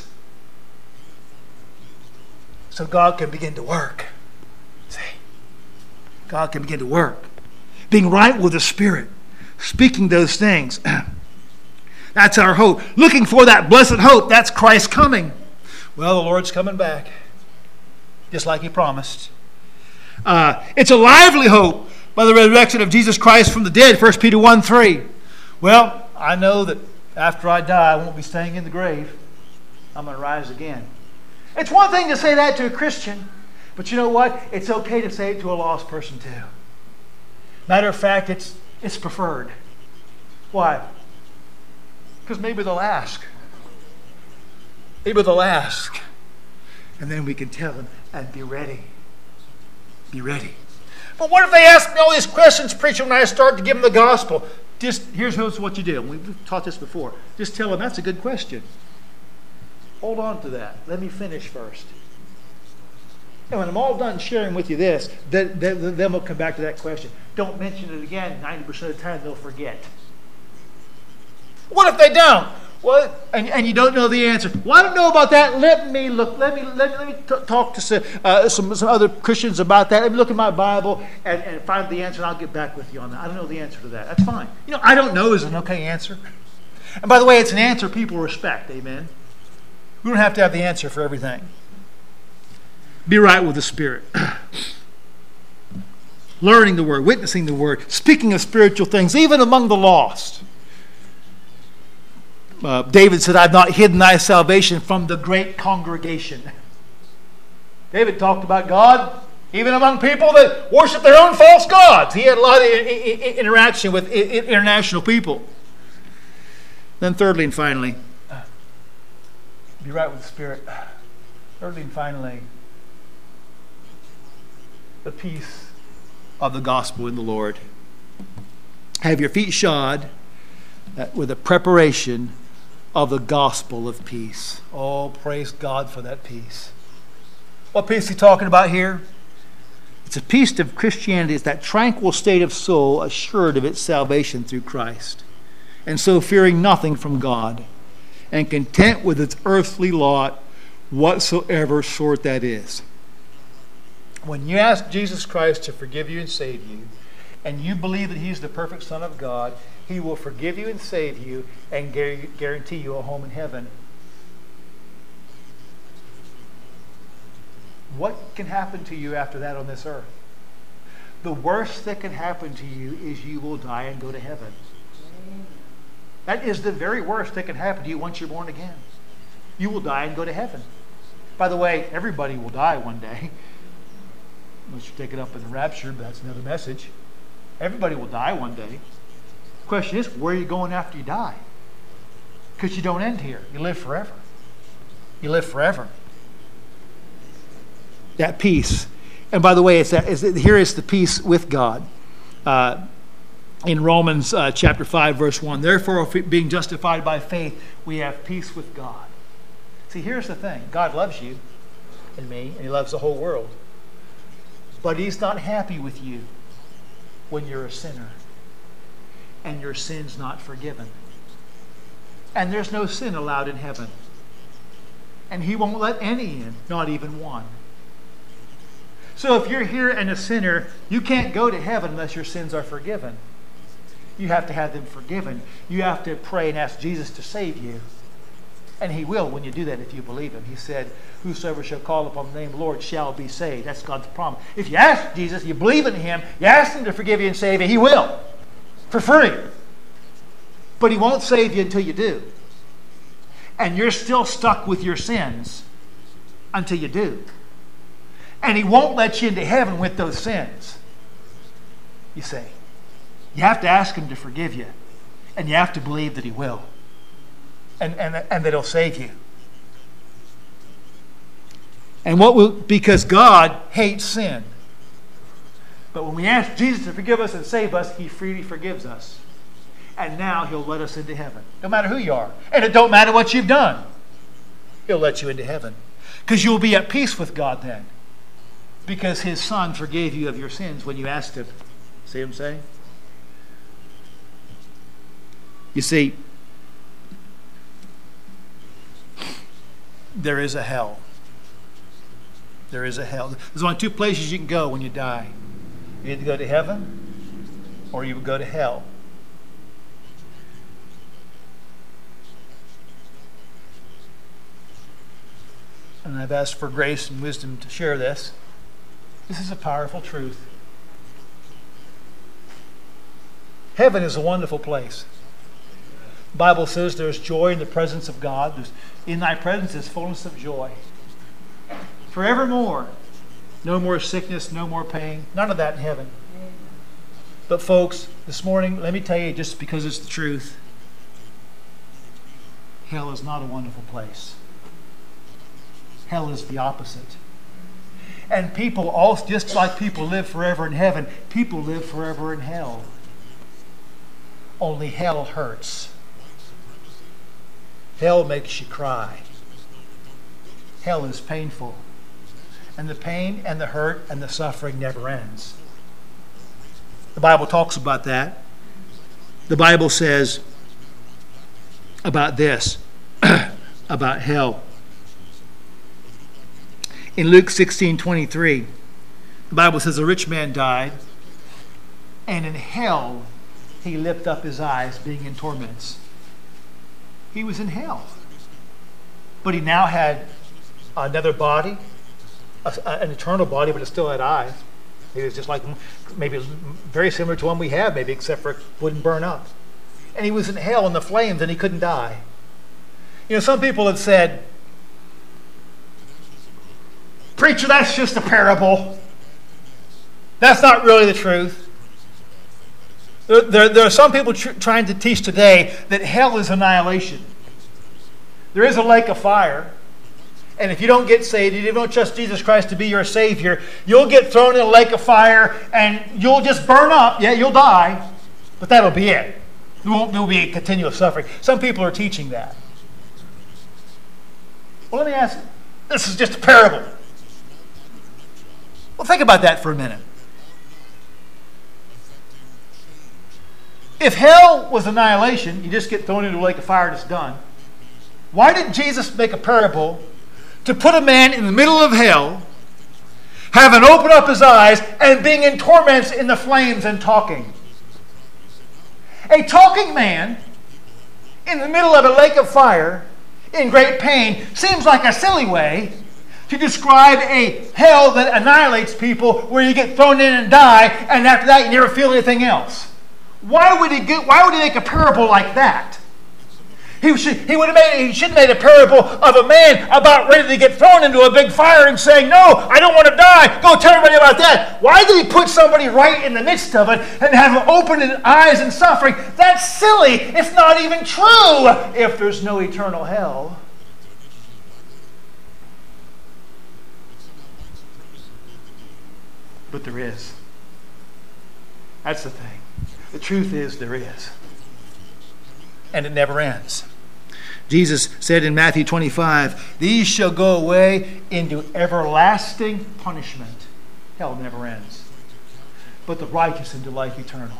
so God can begin to work. See? God can begin to work. Being right with the Spirit. Speaking those things. That's our hope. Looking for that blessed hope. That's Christ coming. Well, the Lord's coming back. Just like He promised. It's a lively hope by the resurrection of Jesus Christ from the dead. 1 Peter 1:3. Well, I know that after I die, I won't be staying in the grave. I'm going to rise again. It's one thing to say that to a Christian. But you know what? It's okay to say it to a lost person too. Matter of fact, it's preferred. Why? Because maybe they'll ask. Maybe they'll ask. And then we can tell them, and be ready. Be ready. But what if they ask me all these questions, preacher, when I start to give them the gospel? Here's what you do. We've taught this before. Just tell them, that's a good question. Hold on to that. Let me finish first. And when I'm all done sharing with you this, then we'll come back to that question. Don't mention it again. 90% of the time they'll forget. What if they don't? Well, and you don't know the answer. Well, I don't know about that. Let me look. Let me talk to some other Christians about that. Let me look in my Bible and find the answer, and I'll get back with you on that. I don't know the answer to that. That's fine. I don't know is an okay answer. And by the way, it's an answer people respect. Amen. We don't have to have the answer for everything. Be right with the Spirit. Learning the Word, witnessing the Word, speaking of spiritual things, even among the lost. David said, I've not hidden thy salvation from the great congregation. David talked about God even among people that worship their own false gods. He had a lot of interaction with international people. Then thirdly and finally, be right with the Spirit. Thirdly and finally, the peace of the gospel in the Lord. Have your feet shod with the preparation of the gospel of peace. Oh, praise God for that peace. What peace is he talking about here? It's a peace of Christianity. It's that tranquil state of soul assured of its salvation through Christ, and so fearing nothing from God, and content with its earthly lot, whatsoever sort that is. When you ask Jesus Christ to forgive you and save you, and you believe that He's the perfect Son of God, He will forgive you and save you and guarantee you a home in heaven. What can happen to you after that on this earth? The worst that can happen to you is you will die and go to heaven. That is the very worst that can happen to you once you're born again. You will die and go to heaven. By the way, everybody will die one day. Unless you take it up in the rapture, but that's another message. Everybody will die one day. The question is, where are you going after you die? Because you don't end here. You live forever. You live forever. That peace. And by the way, here is the peace with God. In Romans chapter 5, verse 1, therefore, being justified by faith, we have peace with God. See, here's the thing. God loves you and me, and He loves the whole world. But He's not happy with you when you're a sinner and your sin's not forgiven. And there's no sin allowed in heaven. And He won't let any in, not even one. So if you're here and a sinner, you can't go to heaven unless your sins are forgiven. You have to have them forgiven. You have to pray and ask Jesus to save you. And He will when you do that if you believe Him. He said, whosoever shall call upon the name of the Lord shall be saved. That's God's promise. If you ask Jesus, you believe in Him, you ask Him to forgive you and save you, He will. For free. But He won't save you until you do. And you're still stuck with your sins until you do. And He won't let you into heaven with those sins. You say. You have to ask Him to forgive you. And you have to believe that He will. And that He'll save you. Because God hates sin. But when we ask Jesus to forgive us and save us, he freely forgives us. And now he'll let us into heaven. No matter who you are. And it don't matter what you've done. He'll let you into heaven. Because you'll be at peace with God then. Because his Son forgave you of your sins when you asked him. See what I'm saying? You see, there is a hell. There is a hell. There's only two places you can go when you die. You either go to heaven or you would go to hell. And I've asked for grace and wisdom to share this. This is a powerful truth. Heaven is a wonderful place. The Bible says there's joy in the presence of God. In thy presence is fullness of joy. Forevermore. No more sickness, no more pain. None of that in heaven. But folks, this morning, let me tell you, just because it's the truth, hell is not a wonderful place. Hell is the opposite. And people, just like people live forever in heaven, people live forever in hell. Only hell hurts. Hell makes you cry. Hell is painful. And the pain and the hurt and the suffering never ends. The Bible talks about that. The Bible says about this, about hell. In Luke 16:23, the Bible says a rich man died, and in hell he lifted up his eyes, being in torments. He was in hell. But he now had another body, an eternal body, but it still had eyes. He was just like, maybe very similar to one we have, maybe, except for it wouldn't burn up. And he was in hell in the flames, and he couldn't die. You know, some people have said, "Preacher, that's just a parable. That's not really the truth." There are some people trying to teach today that hell is annihilation. There is a lake of fire. And if you don't get saved, if you don't trust Jesus Christ to be your Savior, you'll get thrown in a lake of fire and you'll just burn up. Yeah, you'll die. But that'll be it. There will be continual suffering. Some people are teaching that. Well, let me ask you. This is just a parable. Well, think about that for a minute. If hell was annihilation, you just get thrown into a lake of fire and it's done. Why did Jesus make a parable to put a man in the middle of hell, have him open up his eyes, and being in torments in the flames and talking? A talking man in the middle of a lake of fire in great pain seems like a silly way to describe a hell that annihilates people, where you get thrown in and die, and after that you never feel anything else. Why would he make a parable like that? He should have made a parable of a man about ready to get thrown into a big fire and saying, "No, I don't want to die. Go tell everybody about that." Why did he put somebody right in the midst of it and have him open his eyes and suffering? That's silly. It's not even true if there's no eternal hell. But there is. That's the thing. The truth is there is. And it never ends. Jesus said in Matthew 25, "These shall go away into everlasting punishment." Hell never ends. But the righteous into life eternal.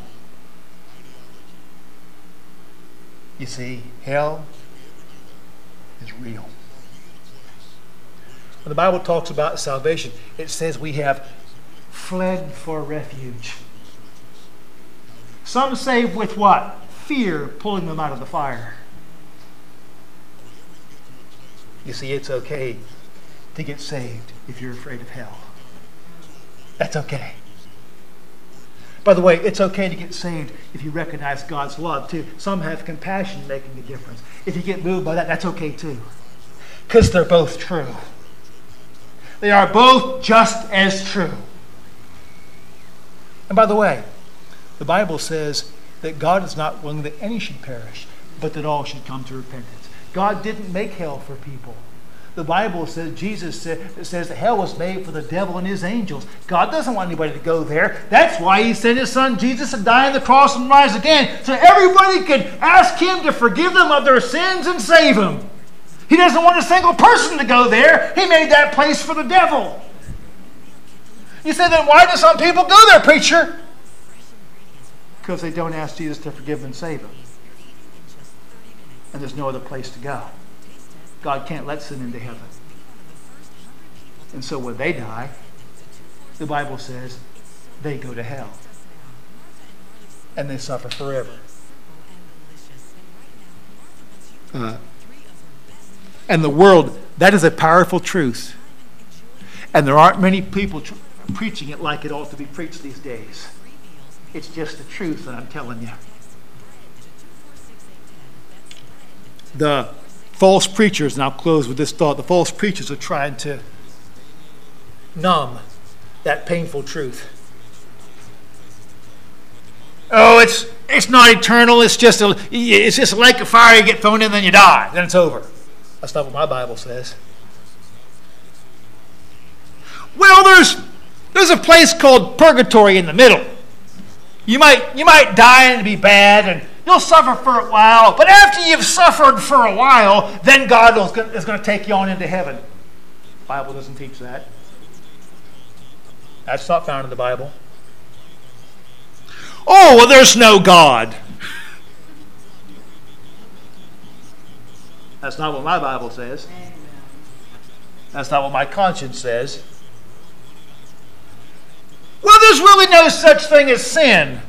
You see, hell is real. When the Bible talks about salvation, it says we have fled for refuge. Some say with what? Fear pulling them out of the fire. You see, it's okay to get saved if you're afraid of hell. That's okay. By the way, it's okay to get saved if you recognize God's love too. Some have compassion making a difference. If you get moved by that, that's okay too. Because they're both true. They are both just as true. And by the way, the Bible says that God is not willing that any should perish, but that all should come to repentance. God didn't make hell for people. The Bible says, Jesus says that hell was made for the devil and his angels. God doesn't want anybody to go there. That's why he sent his son Jesus to die on the cross and rise again, so everybody could ask him to forgive them of their sins and save them. He doesn't want a single person to go there. He made that place for the devil. You say, then why do some people go there, preacher? Because they don't ask Jesus to forgive them and save them. And there's no other place to go. God can't let sin into heaven. And so when they die, the Bible says they go to hell. And they suffer forever. And the world, that is a powerful truth. And there aren't many people preaching it like it ought to be preached these days. It's just the truth that I'm telling you. The false preachers, and I'll close with this thought, the false preachers are trying to numb that painful truth. Oh, it's not eternal, it's just a lake of fire, you get thrown in, then you die, then it's over. That's not what my Bible says. Well, there's a place called purgatory in the middle. You might die and be bad, and you'll suffer for a while, but after you've suffered for a while, then God is going to take you on into heaven. The Bible doesn't teach that. That's not found in the Bible. Oh, well, there's no God. That's not what my Bible says. That's not what my conscience says. Well, there's really no such thing as sin.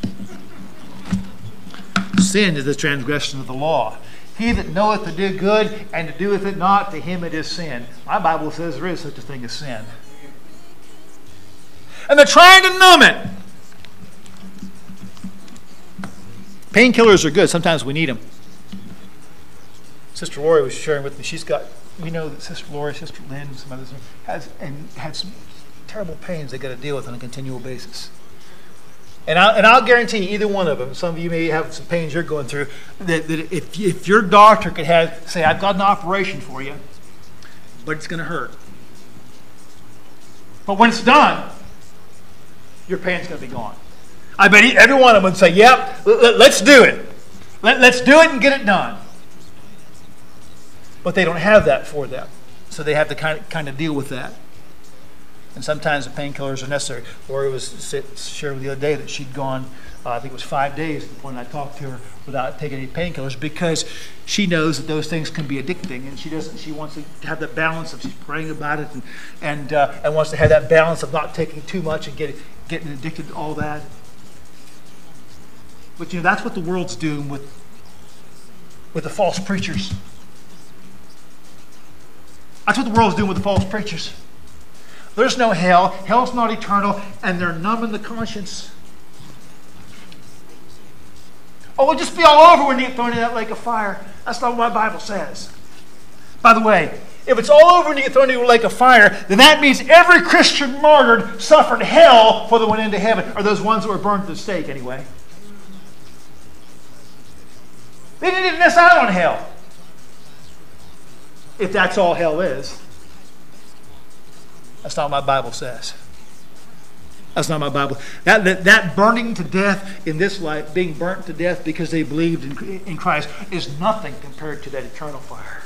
Sin is the transgression of the law. He that knoweth to do good and to doeth it not, to him it is sin. My Bible says there is such a thing as sin. And they're trying to numb it. Painkillers are good. Sometimes we need them. Sister Lori was sharing with me. We know that Sister Lori, Sister Lynn, and some others had some terrible pains they got to deal with on a continual basis. And I'll guarantee you, either one of them, some of you may have some pains you're going through, that if your doctor could say, I've got an operation for you, but it's going to hurt. But when it's done, your pain's going to be gone. I bet every one of them would say, yep, let's do it. Let's do it and get it done. But they don't have that for them. So they have to kind of deal with that. And sometimes the painkillers are necessary. Lori was sharing the other day that she'd gone, I think it was 5 days at the point I talked to her, without taking any painkillers, because she knows that those things can be addicting, and she wants to have that balance of, she's praying about it, and wants to have that balance of not taking too much and getting addicted to all that. But that's what the world's doing with the false preachers. That's what the world's doing with the false preachers. There's no hell. Hell's not eternal. And they're numbing the conscience. Oh, we'll just be all over when you get thrown in that lake of fire. That's not what my Bible says. By the way, if it's all over when you get thrown into a lake of fire, then that means every Christian martyred suffered hell before they went into heaven. Or those ones that were burned to the stake anyway. They didn't miss out on hell. If that's all hell is. That's not what my Bible says. That's not my Bible. That burning to death in this life, being burnt to death because they believed in Christ, is nothing compared to that eternal fire.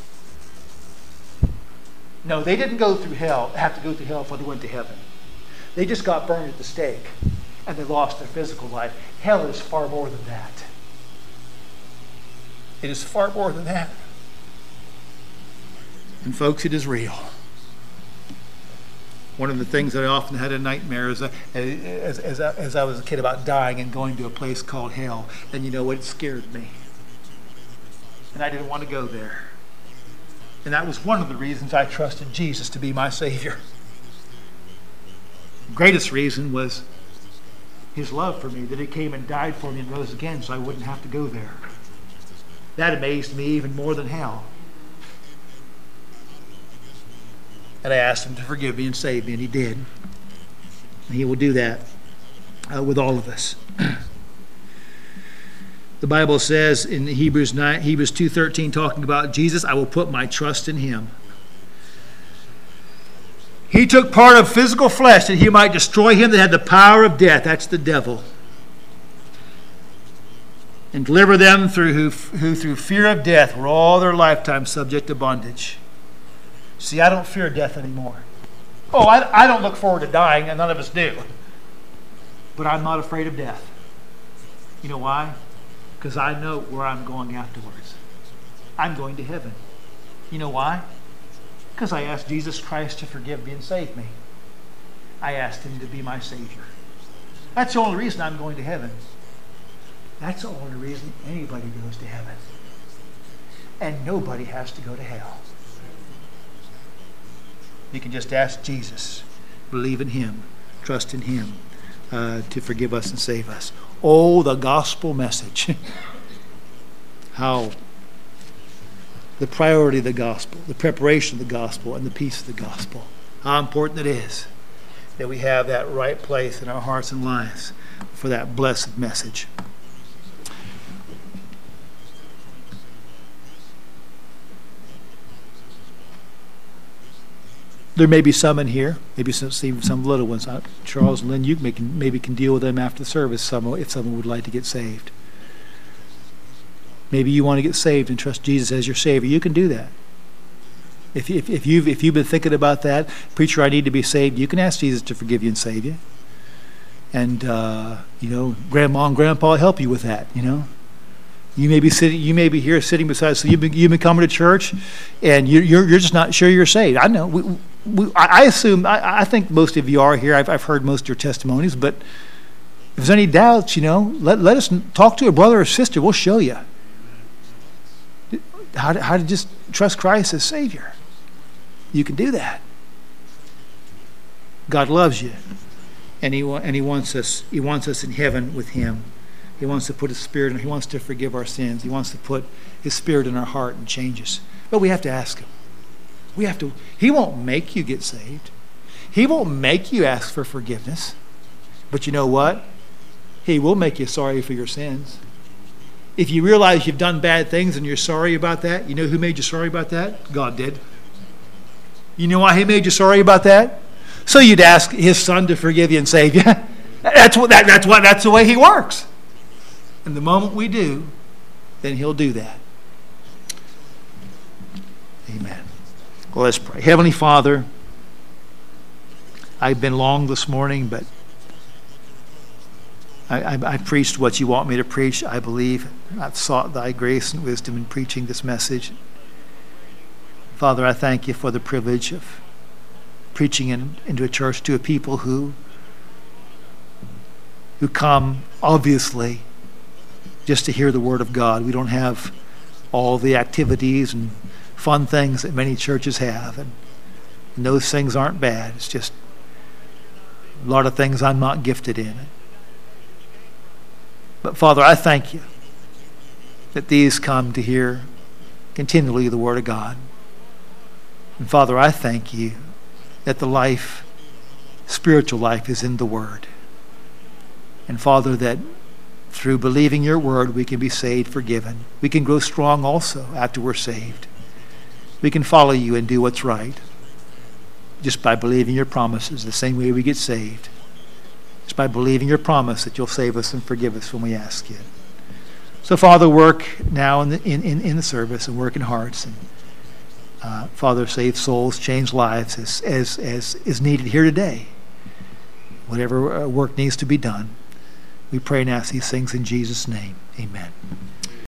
No, they didn't have to go through hell before they went to heaven. They just got burned at the stake and they lost their physical life. Hell is far more than that. It is far more than that. And folks, it is real. One of the things that I often had a nightmare as I was a kid about dying and going to a place called hell. And you know what? It scared me. And I didn't want to go there. And that was one of the reasons I trusted Jesus to be my Savior. The greatest reason was His love for me, that He came and died for me and rose again so I wouldn't have to go there. That amazed me even more than hell. And I asked Him to forgive me and save me, and He did. And He will do that with all of us. The Bible says in Hebrews 2:13, talking about Jesus, I will put my trust in Him. He took part of physical flesh that he might destroy him that had the power of death. That's the devil. And deliver them who through fear of death were all their lifetime subject to bondage. See, I don't fear death anymore. Oh, I don't look forward to dying, and none of us do. But I'm not afraid of death. You know why? Because I know where I'm going afterwards. I'm going to heaven. You know why? Because I asked Jesus Christ to forgive me and save me. I asked him to be my Savior. That's the only reason I'm going to heaven. That's the only reason anybody goes to heaven. And nobody has to go to hell. You can just ask Jesus, believe in him, trust in him to forgive us and save us. Oh, the gospel message. How the priority of the gospel, the preparation of the gospel, and the peace of the gospel. How important it is that we have that right place in our hearts and lives for that blessed message. There may be some in here, maybe some little ones. Charles and Lynn, you maybe can deal with them after the service if someone would like to get saved. Maybe you want to get saved and trust Jesus as your Savior. You can do that. If you've been thinking about that, preacher, I need to be saved, you can ask Jesus to forgive you and save you. And Grandma and Grandpa will help you with that. You may be here sitting beside. So you've been coming to church, and you're just not sure you're saved. I know. I assume. I think most of you are here. I've heard most of your testimonies. But if there's any doubts, let us talk to a brother or sister. We'll show you how to just trust Christ as Savior. You can do that. God loves you, and He wants us. He wants us in heaven with Him. He wants to put His Spirit in. He wants to forgive our sins. He wants to put His Spirit in our heart and change us. But we have to ask Him. He won't make you get saved. He won't make you ask for forgiveness. But you know what? He will make you sorry for your sins. If you realize you've done bad things and you're sorry about that, you know who made you sorry about that? God did. You know why He made you sorry about that? So you'd ask His Son to forgive you and save you. That's the way He works. And the moment we do, then He'll do that. Amen. Well, let's pray. Heavenly Father, I've been long this morning, but I preached what you want me to preach, I believe. I've sought thy grace and wisdom in preaching this message. Father, I thank you for the privilege of preaching into a church to a people who come, obviously, just to hear the Word of God. We don't have all the activities and fun things that many churches have, and those things aren't bad. It's just a lot of things I'm not gifted in. But Father, I thank you that these come to hear continually the Word of God. And Father, I thank you that the spiritual life is in the Word. And Father, that through believing your Word, we can be saved, forgiven. We can grow strong also after we're saved. We can follow you and do what's right just by believing your promises, the same way we get saved. Just by believing your promise that you'll save us and forgive us when we ask you. So, Father, work now in the service and work in hearts. And Father, save souls, change lives as is needed here today. Whatever work needs to be done. We pray and ask these things in Jesus' name. Amen.